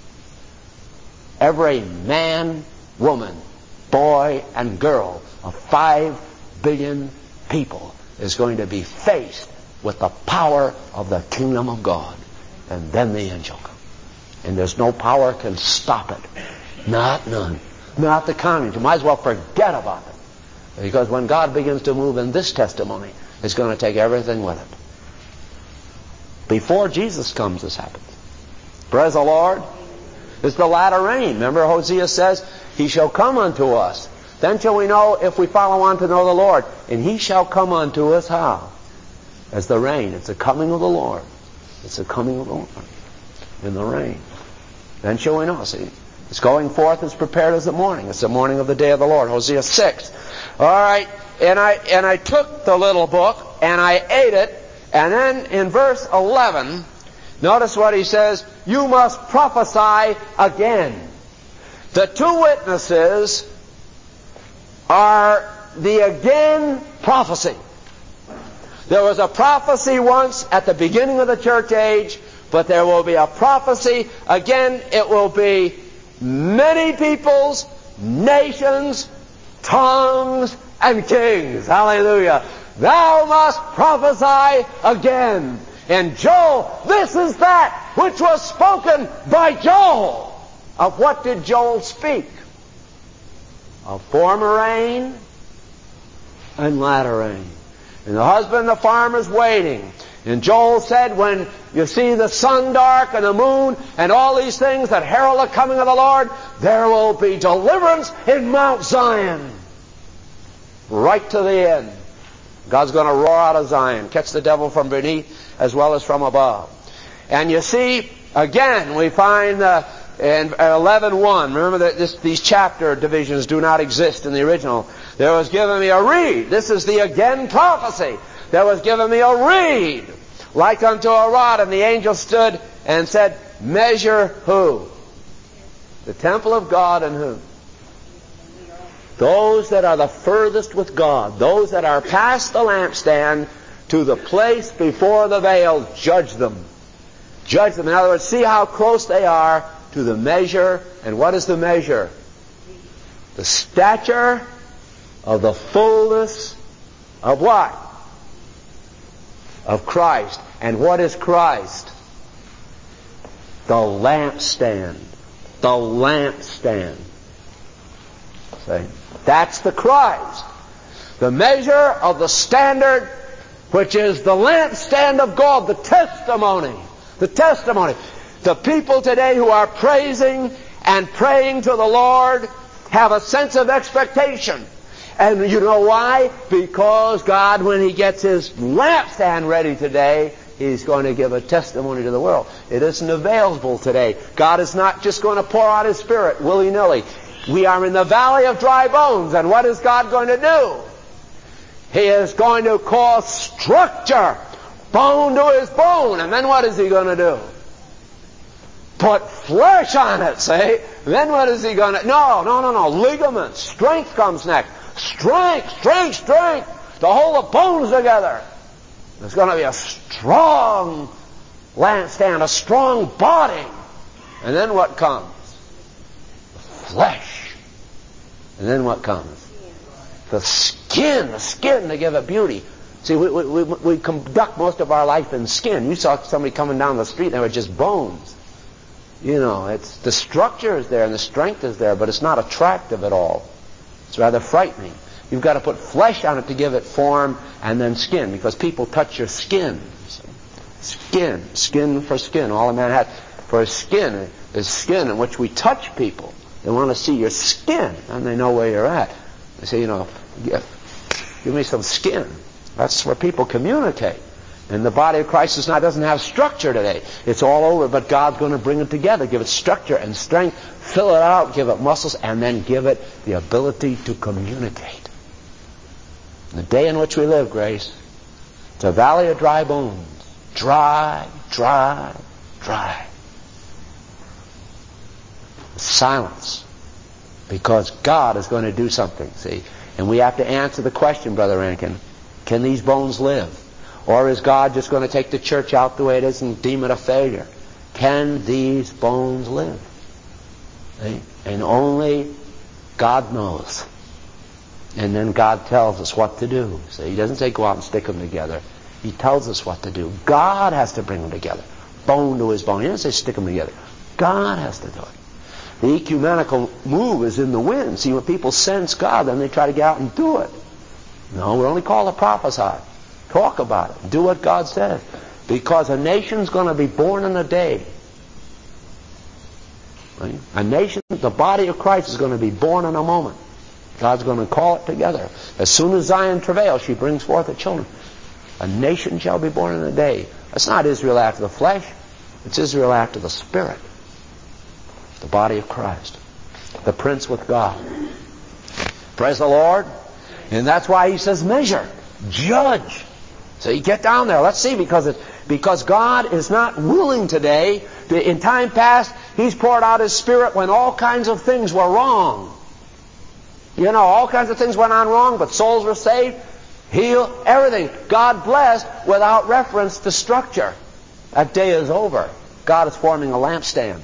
Every man, woman, boy, and girl of five billion people is going to be faced with the power of the kingdom of God. And then the end shall come. And there's no power can stop it. Not none. Not the communist. You might as well forget about it. Because when God begins to move in this testimony, it's going to take everything with it. Before Jesus comes, this happens. Praise the Lord. It's the latter rain. Remember Hosea says, He shall come unto us. Then shall we know if we follow on to know the Lord. And He shall come unto us how? As the rain. It's the coming of the Lord. It's the coming of the Lord in the rain. Then shall we know. See, it's going forth as prepared as the morning. It's the morning of the day of the Lord. Hosea six. All right. And I and I took the little book and I ate it. And then in verse eleven, notice what he says. You must prophesy again. The two witnesses are the again prophecy. There was a prophecy once at the beginning of the church age, but there will be a prophecy again. It will be many peoples, nations, tongues, and kings. Hallelujah. Thou must prophesy again. And Joel, this is that which was spoken by Joel. Of what did Joel speak? Of former rain and latter rain. And the husband and the farmer's waiting. And Joel said, when you see the sun dark and the moon and all these things that herald the coming of the Lord, there will be deliverance in Mount Zion. Right to the end. God's going to roar out of Zion, catch the devil from beneath as well as from above. And you see, again, we find uh, in eleven one, remember that this, these chapter divisions do not exist in the original. There was given me a reed. This is the again prophecy. There was given me a reed, like unto a rod, and the angel stood and said, measure who? The temple of God and who? Those that are the furthest with God, those that are past the lampstand to the place before the veil, judge them. Judge them. In other words, see how close they are to the measure. And what is the measure? The stature of the fullness of what? Of Christ. And what is Christ? The lampstand. The lampstand. See? That's the Christ. The measure of the standard, which is the lampstand of God, the testimony. The testimony. The people today who are praising and praying to the Lord have a sense of expectation. And you know why? Because God, when He gets His lampstand ready today, He's going to give a testimony to the world. It isn't available today. God is not just going to pour out His Spirit willy-nilly. We are in the valley of dry bones, and what is God going to do? He is going to cause structure, bone to his bone, and then what is He going to do? Put flesh on it, see? Then what is He going to... No, no, no, no. Ligaments. Strength comes next. Strength, strength, strength. To hold the bones together. There's going to be a strong lampstand, a strong body. And then what comes? The flesh. And then what comes? The skin. The skin to give it beauty. See, we, we, we conduct most of our life in skin. You saw somebody coming down the street and they were just bones. You know, it's the structure is there and the strength is there, but it's not attractive at all. It's rather frightening. You've got to put flesh on it to give it form, and then skin, because people touch your skin. Skin, skin for skin. All a man has for his skin is skin in which we touch people. They want to see your skin, and they know where you're at. They say, you know, give me some skin. That's where people communicate. And the body of Christ is not, doesn't have structure today. It's all over, but God's going to bring it together, give it structure and strength, fill it out, give it muscles, and then give it the ability to communicate. In the day in which we live, Grace, it's a valley of dry bones. Dry, dry, dry. Silence. Because God is going to do something, see? And we have to answer the question, Brother Rankin, can these bones live? Or is God just going to take the church out the way it is and deem it a failure? Can these bones live? See? And only God knows. And then God tells us what to do. See? He doesn't say go out and stick them together. He tells us what to do. God has to bring them together. Bone to his bone. He doesn't say stick them together. God has to do it. The ecumenical move is in the wind. See, when people sense God, then they try to get out and do it. No, we're only called to prophesy. Talk about it. Do what God says. Because a nation's going to be born in a day. Right? A nation, the body of Christ is going to be born in a moment. God's going to call it together. As soon as Zion travails, she brings forth her children. A nation shall be born in a day. That's not Israel after the flesh. It's Israel after the Spirit. The body of Christ. The Prince with God. Praise the Lord. And that's why He says measure. Judge. So you get down there. Let's see, because it, because God is not willing today. In time past, He's poured out His Spirit when all kinds of things were wrong. You know, all kinds of things went on wrong, but souls were saved, healed, everything. God blessed without reference to structure. That day is over. God is forming a lampstand.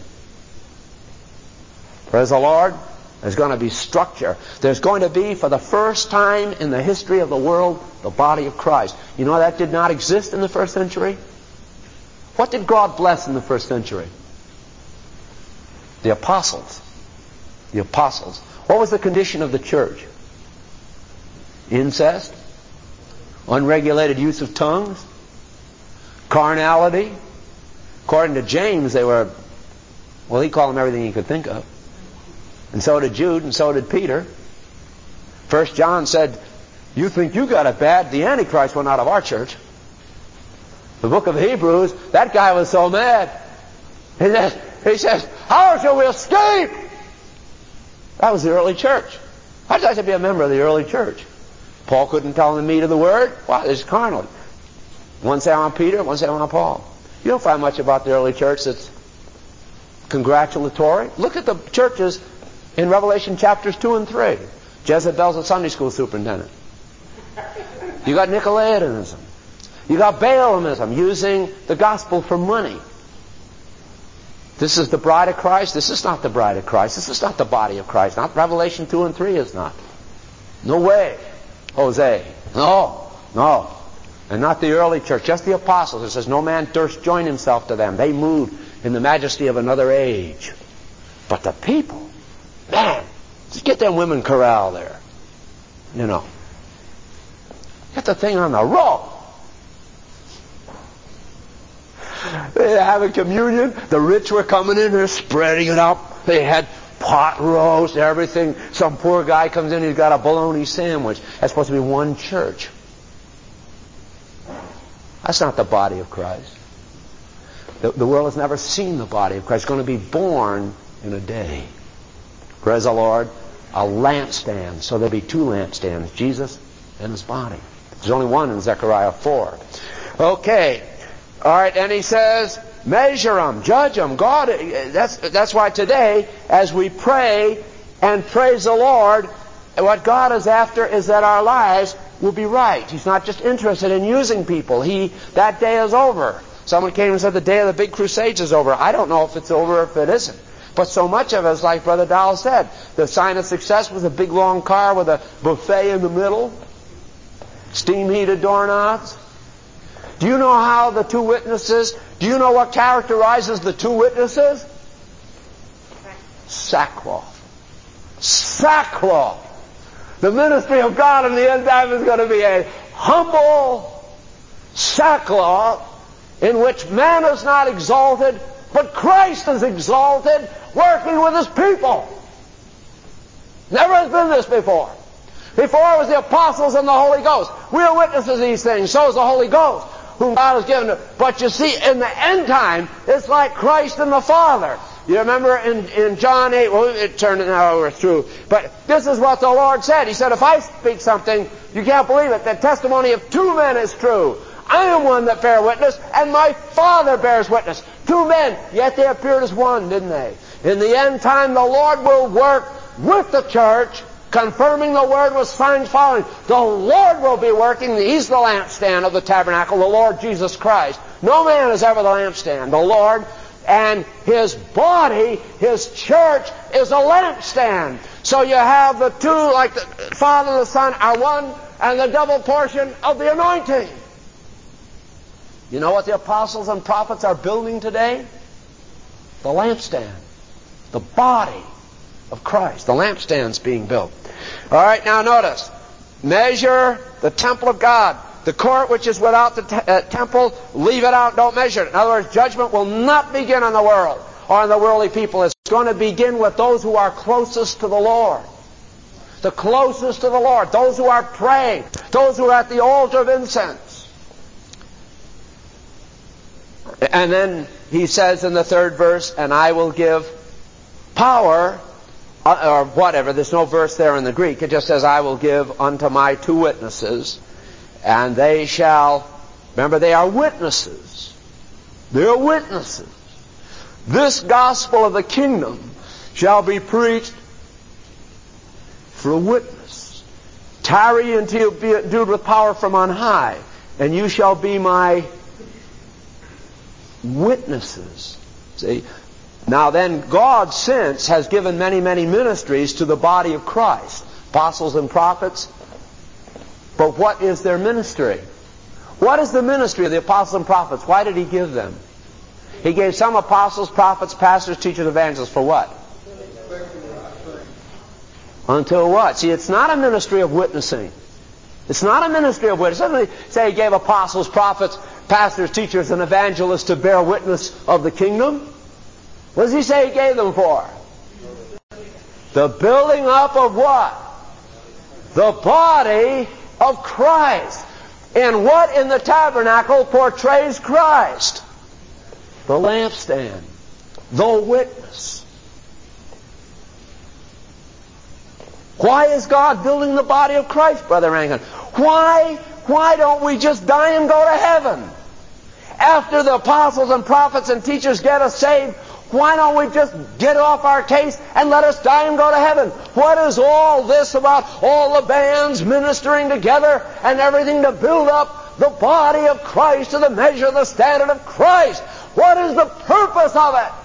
Praise the Lord. There's going to be structure. There's going to be, for the first time in the history of the world, the body of Christ. You know that did not exist in the first century? What did God bless in the first century? The apostles. The apostles. What was the condition of the church? Incest? Unregulated use of tongues? carnality. According to James, they were, well, he called them everything he could think of. And so did Jude, and so did Peter. First John said, you think you got it bad? The Antichrist went out of our church. The book of Hebrews, that guy was so mad. He says, he says, how shall we escape? That was the early church. How does I have to be a member of the early church? Paul couldn't tell them the meat of the word. Why? It's carnally. One say on Peter, one say on Paul. You don't find much about the early church that's congratulatory. Look at the churches in Revelation chapters two and three. Jezebel's a Sunday school superintendent. You got Nicolaitanism. You got Balaamism, using the gospel for money. This is the bride of Christ. This is not the bride of Christ. This is not the body of Christ. Not Revelation two and three is not. No way, Jose. No, no. And not the early church, just the apostles. It says, no man durst join himself to them. They moved in the majesty of another age. But the people, man, just get them women corralled there. You know. Get the thing on the roll. They have a communion. The rich were coming in there, spreading it up. They had pot roast, everything. Some poor guy comes in, he's got a bologna sandwich. That's supposed to be one church. That's not the body of Christ. The, the world has never seen the body of Christ. It's going to be born in a day. Praise the Lord. A lampstand. So there'll be two lampstands, Jesus and his body. There's only one in Zechariah four. Okay. All right, and he says, measure them, judge them. God, that's, that's why today, as we pray and praise the Lord, what God is after is that our lives will be right. He's not just interested in using people. He, that day is over. Someone came and said the day of the big crusades is over. I don't know if it's over or if it isn't. But so much of it is like Brother Dowell said. The sign of success was a big long car with a buffet in the middle. Steam-heated doorknobs. Do you know how the two witnesses, do you know what characterizes the two witnesses? Sackcloth. Sackcloth. The ministry of God in the end time is going to be a humble sackcloth in which man is not exalted, but Christ is exalted, working with his people. Never has been this before. Before it was the apostles and the Holy Ghost. We are witnesses of these things. So is the Holy Ghost, whom God has given to. But you see, in the end time, it's like Christ and the Father. You remember in, in John eight, well, it turned it now we're through. But this is what the Lord said. He said, if I speak something, you can't believe it. The testimony of two men is true. I am one that bear witness, and my Father bears witness. Two men, yet they appeared as one, didn't they? In the end time, the Lord will work with the church, confirming the word with signs following. The Lord will be working. He's the lampstand of the tabernacle, the Lord Jesus Christ. No man is ever the lampstand. The Lord and his body, his church, is a lampstand. So you have the two, like the Father and the Son are one, and the double portion of the anointing. You know what the apostles and prophets are building today? The lampstand. The body of Christ. The lampstand's being built. All right, now notice. Measure the temple of God. The court which is without the te- uh, temple, leave it out, don't measure it. In other words, judgment will not begin on the world or on the worldly people. It's going to begin with those who are closest to the Lord. The closest to the Lord. Those who are praying. Those who are at the altar of incense. And then he says in the third verse, and I will give power, or whatever, there's no verse there in the Greek. It just says, I will give unto my two witnesses, and they shall, remember they are witnesses. They are witnesses. This gospel of the kingdom shall be preached for a witness. Tarry until you be endued with power from on high, and you shall be my witnesses. See? Now then, God since has given many, many ministries to the body of Christ. Apostles and prophets. But what is their ministry? What is the ministry of the apostles and prophets? Why did he give them? He gave some apostles, prophets, pastors, teachers, evangelists for what? Until what? See, it's not a ministry of witnessing. It's not a ministry of witnessing. It doesn't say he gave apostles, prophets, pastors, teachers, and evangelists to bear witness of the kingdom? What does he say he gave them for? The building up of what? The body of Christ. And what in the tabernacle portrays Christ? The lampstand. The witness. Why is God building the body of Christ, Brother Rankin? Why, why don't we just die and go to heaven? After the apostles and prophets and teachers get us saved, why don't we just get off our case and let us die and go to heaven? What is all this about all the bands ministering together and everything to build up the body of Christ to the measure of the standard of Christ? What is the purpose of it?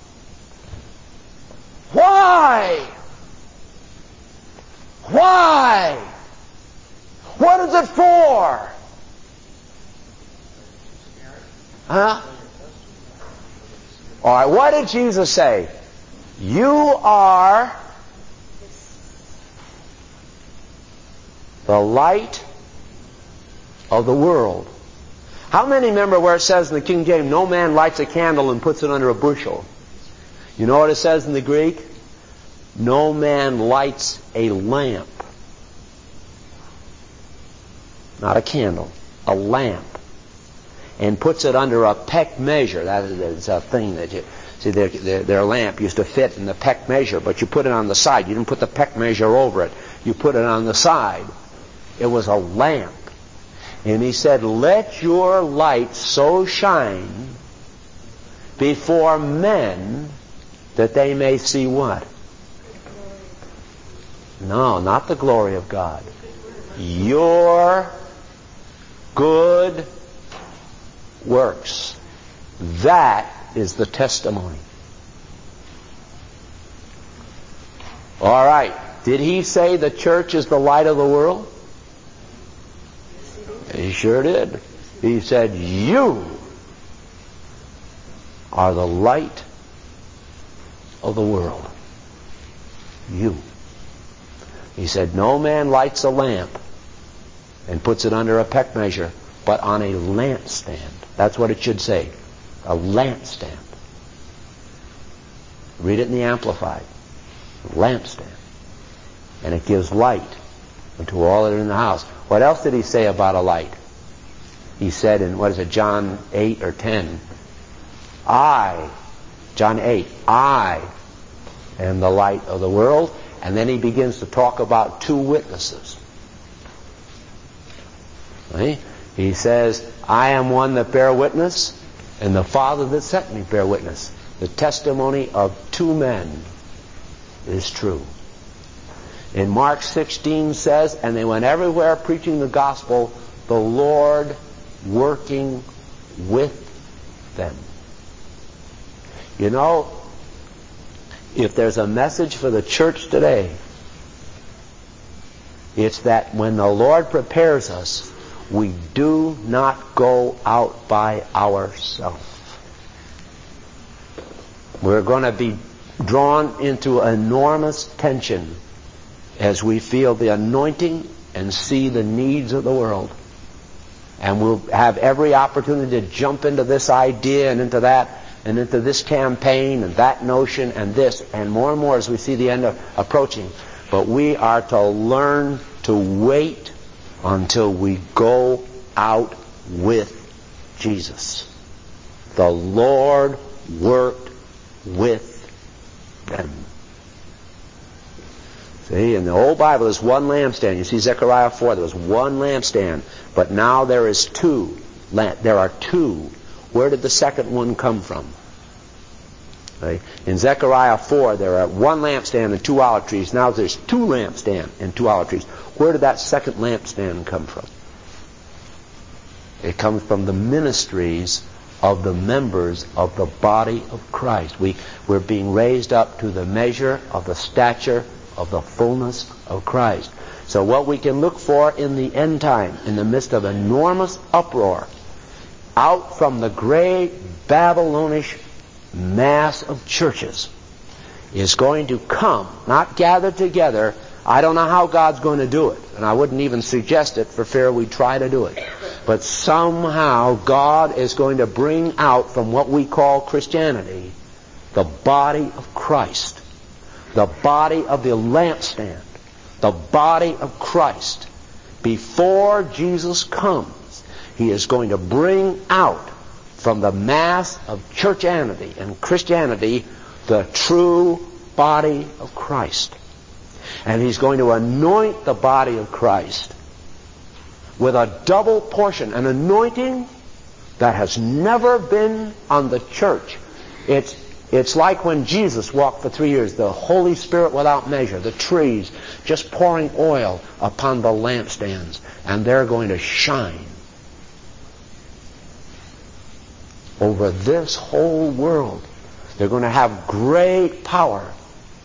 Why? Why? What is it for? Huh? All right, what did Jesus say? You are the light of the world. How many remember where it says in the King James, no man lights a candle and puts it under a bushel? You know what it says in the Greek? No man lights a lamp. Not a candle, a lamp. And puts it under a peck measure. That is a thing that you see. Their, their, their lamp used to fit in the peck measure, but you put it on the side. You didn't put the peck measure over it. You put it on the side. It was a lamp. And he said, let your light so shine before men that they may see what? No, not the glory of God. Your good works. That is the testimony. All right. Did he say the church is the light of the world? He sure did. He said, you are the light of the world. You. He said, no man lights a lamp and puts it under a peck measure, but on a lampstand. That's what it should say. A lampstand. Read it in the Amplified. Lampstand. And it gives light unto all that are in the house. What else did he say about a light? He said in, what is it, John eight or ten? I, John eight, I am the light of the world. And then he begins to talk about two witnesses. Right? He says, I am one that bear witness, and the Father that sent me bear witness. The testimony of two men is true. In Mark sixteen says, and they went everywhere preaching the gospel, the Lord working with them. You know, if there's a message for the church today, it's that when the Lord prepares us, we do not go out by ourselves. We're going to be drawn into enormous tension as we feel the anointing and see the needs of the world. And we'll have every opportunity to jump into this idea and into that and into this campaign and that notion and this, and more and more as we see the end of approaching. But we are to learn to wait until we go out with Jesus. The Lord worked with them. See, in the old Bible there's one lampstand. You see Zechariah four, there was one lampstand. But now there is two. There are two. Where did the second one come from? Right? In Zechariah four, there are one lampstand and two olive trees. Now there's two lampstands and two olive trees. Where did that second lampstand come from? It comes from the ministries of the members of the body of Christ. We, we're being raised up to the measure of the stature of the fullness of Christ. So what we can look for in the end time, in the midst of enormous uproar, out from the great Babylonish mass of churches, is going to come, not gathered together. I don't know how God's going to do it, and I wouldn't even suggest it for fear we try to do it. But somehow God is going to bring out from what we call Christianity the body of Christ, the body of the lampstand, the body of Christ. Before Jesus comes, He is going to bring out from the mass of churchianity and Christianity the true body of Christ. And He's going to anoint the body of Christ with a double portion, an anointing that has never been on the church. It's, it's like when Jesus walked for three years, the Holy Spirit without measure, the trees just pouring oil upon the lampstands, and they're going to shine over this whole world. They're going to have great power,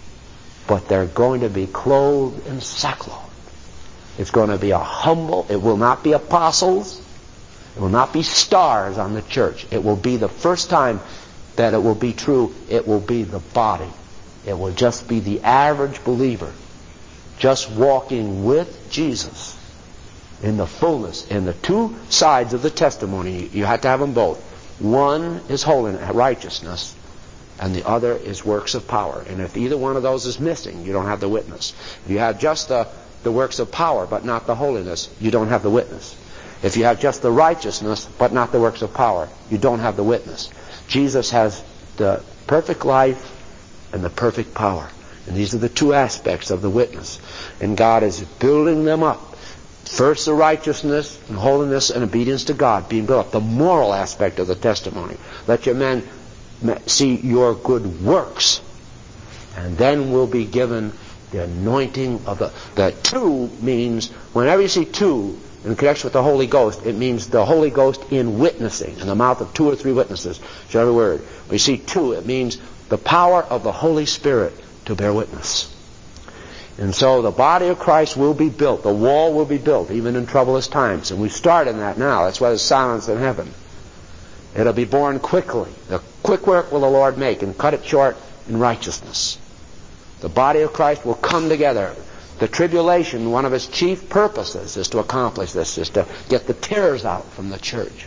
but they're going to be clothed in sackcloth. It's going to be a humble, it will not be apostles, it will not be stars on the church. It will be the first time that it will be true, it will be the body. It will just be the average believer, just walking with Jesus in the fullness, in the two sides of the testimony. You have to have them both. One is holiness, righteousness, and the other is works of power. And if either one of those is missing, you don't have the witness. If you have just the, the works of power but not the holiness, you don't have the witness. If you have just the righteousness but not the works of power, you don't have the witness. Jesus has the perfect life and the perfect power. And these are the two aspects of the witness. And God is building them up. First the righteousness and holiness and obedience to God being built up. The moral aspect of the testimony. Let your men see your good works. And then we'll be given the anointing of the... The two means, whenever you see two in connection with the Holy Ghost, it means the Holy Ghost in witnessing, in the mouth of two or three witnesses. So every word. When you see two, it means the power of the Holy Spirit to bear witness. And so the body of Christ will be built. The wall will be built, even in troublous times. And we start in that now. That's why there's silence in heaven. It'll be born quickly. The quick work will the Lord make and cut it short in righteousness. The body of Christ will come together. The tribulation, one of its chief purposes is to accomplish this, is to get the tares out from the church.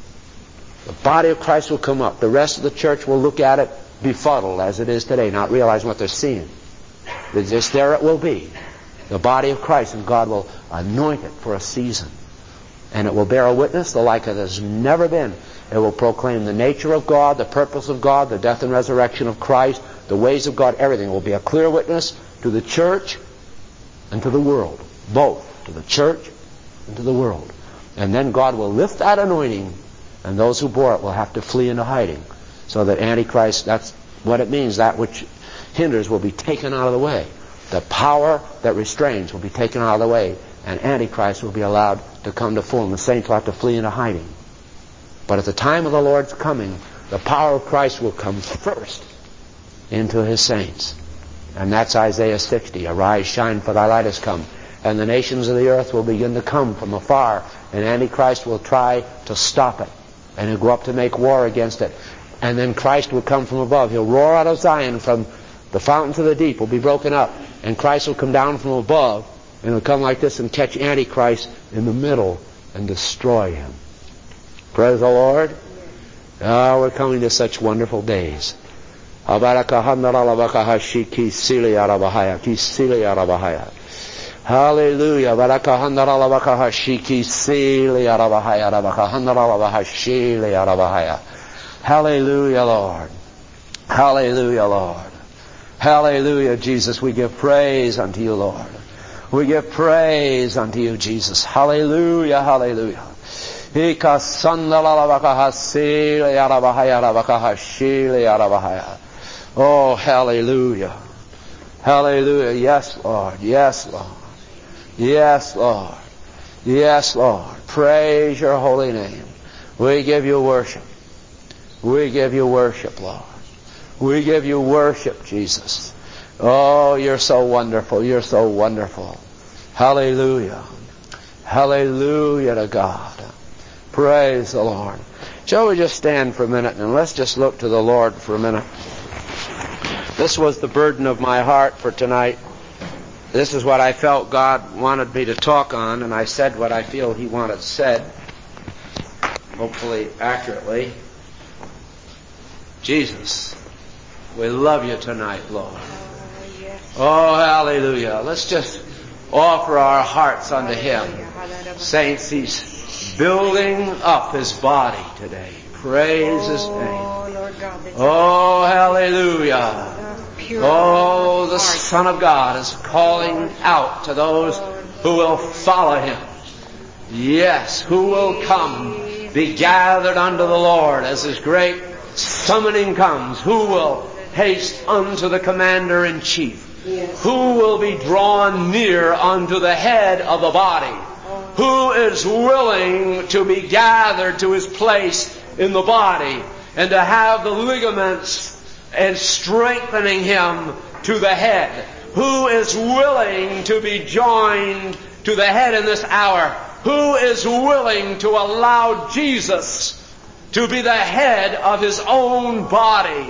The body of Christ will come up. The rest of the church will look at it befuddled as it is today, not realizing what they're seeing. Just there it will be. The body of Christ, and God will anoint it for a season. And it will bear a witness the like it has never been. It will proclaim the nature of God, the purpose of God, the death and resurrection of Christ, the ways of God, everything. It will be a clear witness to the church and to the world. Both. To the church and to the world. And then God will lift that anointing, and those who bore it will have to flee into hiding. So that Antichrist, that's what it means, that which hinders will be taken out of the way. The power that restrains will be taken out of the way, and Antichrist will be allowed to come to full, and the saints will have to flee into hiding. But at the time of the Lord's coming, the power of Christ will come first into His saints. And that's Isaiah sixty. Arise, shine, for thy light has come. And the nations of the earth will begin to come from afar, and Antichrist will try to stop it. And he'll go up to make war against it. And then Christ will come from above. He'll roar out of Zion, from the fountains of the deep will be broken up. And Christ will come down from above, and he'll come like this and catch Antichrist in the middle and destroy him. Praise the Lord. Oh, we're coming to such wonderful days. Hallelujah. Hallelujah, Lord. Hallelujah, Lord. Hallelujah, Jesus. We give praise unto you, Lord. We give praise unto you, Jesus. Hallelujah, hallelujah. Oh, hallelujah. Hallelujah. Yes, Lord. Yes, Lord. Yes, Lord. Yes, Lord. Praise your holy name. We give you worship. We give you worship, Lord. We give you worship, Jesus. Oh, you're so wonderful. You're so wonderful. Hallelujah. Hallelujah to God. Praise the Lord. Shall we just stand for a minute and let's just look to the Lord for a minute. This was the burden of my heart for tonight. This is what I felt God wanted me to talk on, and I said what I feel He wanted said. hopefully accurately. Jesus, we love you tonight, Lord. Oh, hallelujah. Let's just offer our hearts unto Him. Saints, He's building up His body today. Praise His name. Oh, hallelujah. Oh, the Son of God is calling out to those who will follow Him. Yes, who will come, be gathered unto the Lord as His great summoning comes. Who will haste unto the Commander-in-Chief? Who will be drawn near unto the head of the body? Who is willing to be gathered to his place in the body and to have the ligaments and strengthening him to the head? Who is willing to be joined to the head in this hour? Who is willing to allow Jesus to be the head of His own body?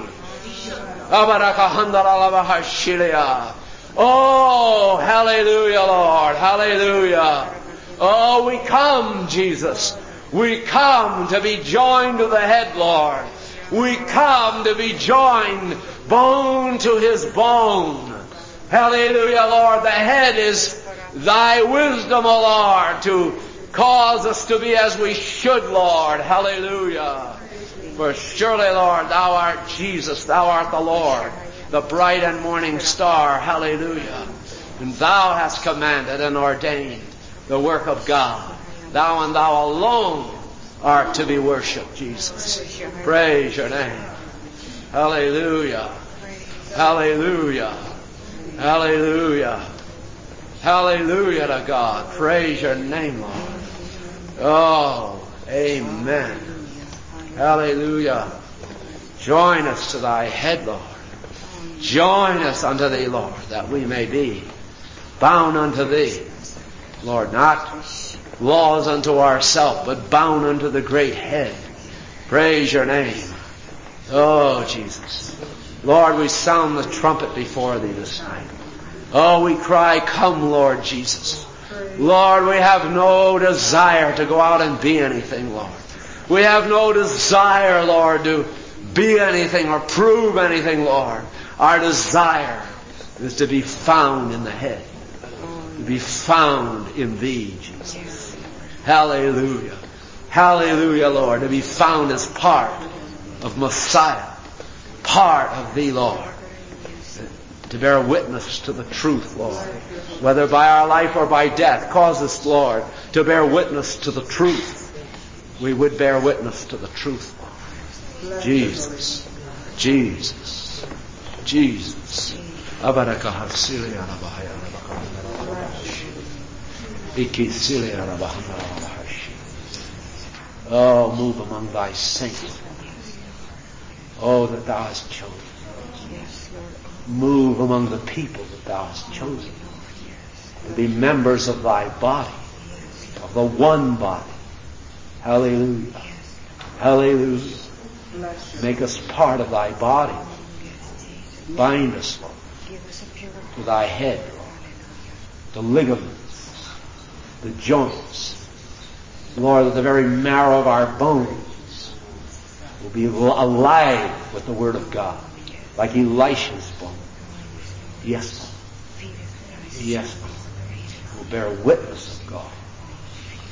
Oh, hallelujah, Lord. Hallelujah. Oh, we come, Jesus. We come to be joined to the head, Lord. We come to be joined bone to His bone. Hallelujah, Lord. The head is Thy wisdom, O Lord, to cause us to be as we should, Lord. Hallelujah. For surely, Lord, Thou art Jesus. Thou art the Lord, the bright and morning star. Hallelujah. And Thou hast commanded and ordained the work of God. Thou and Thou alone art to be worshipped, Jesus. Praise Your name. Hallelujah. Hallelujah. Hallelujah. Hallelujah to God. Praise Your name, Lord. Oh, amen. Hallelujah. Join us to Thy head, Lord. Join us unto Thee, Lord, that we may be bound unto Thee. Lord, not laws unto ourselves, but bound unto the great head. Praise Your name. Oh, Jesus. Lord, we sound the trumpet before Thee this night. Oh, we cry, come, Lord Jesus. Lord, we have no desire to go out and be anything, Lord. We have no desire, Lord, to be anything or prove anything, Lord. Our desire is to be found in the head. To be found in Thee, Jesus. Hallelujah. Hallelujah, Lord. To be found as part of Messiah. Part of Thee, Lord. To bear witness to the truth, Lord. Whether by our life or by death, cause us, Lord, to bear witness to the truth. We would bear witness to the truth, Lord. Jesus. Jesus. Jesus. Oh, move among Thy saints. Oh, that Thou hast chosen. Move among the people that Thou hast chosen to be members of Thy body, of the one body. Hallelujah. Hallelujah. Make us part of Thy body. Bind us, Lord, to Thy head, Lord. The ligaments, the joints. Lord, that the very marrow of our bones will be alive with the Word of God, like Elisha's bones. Yes, Lord. Yes, Lord. Will bear witness of God.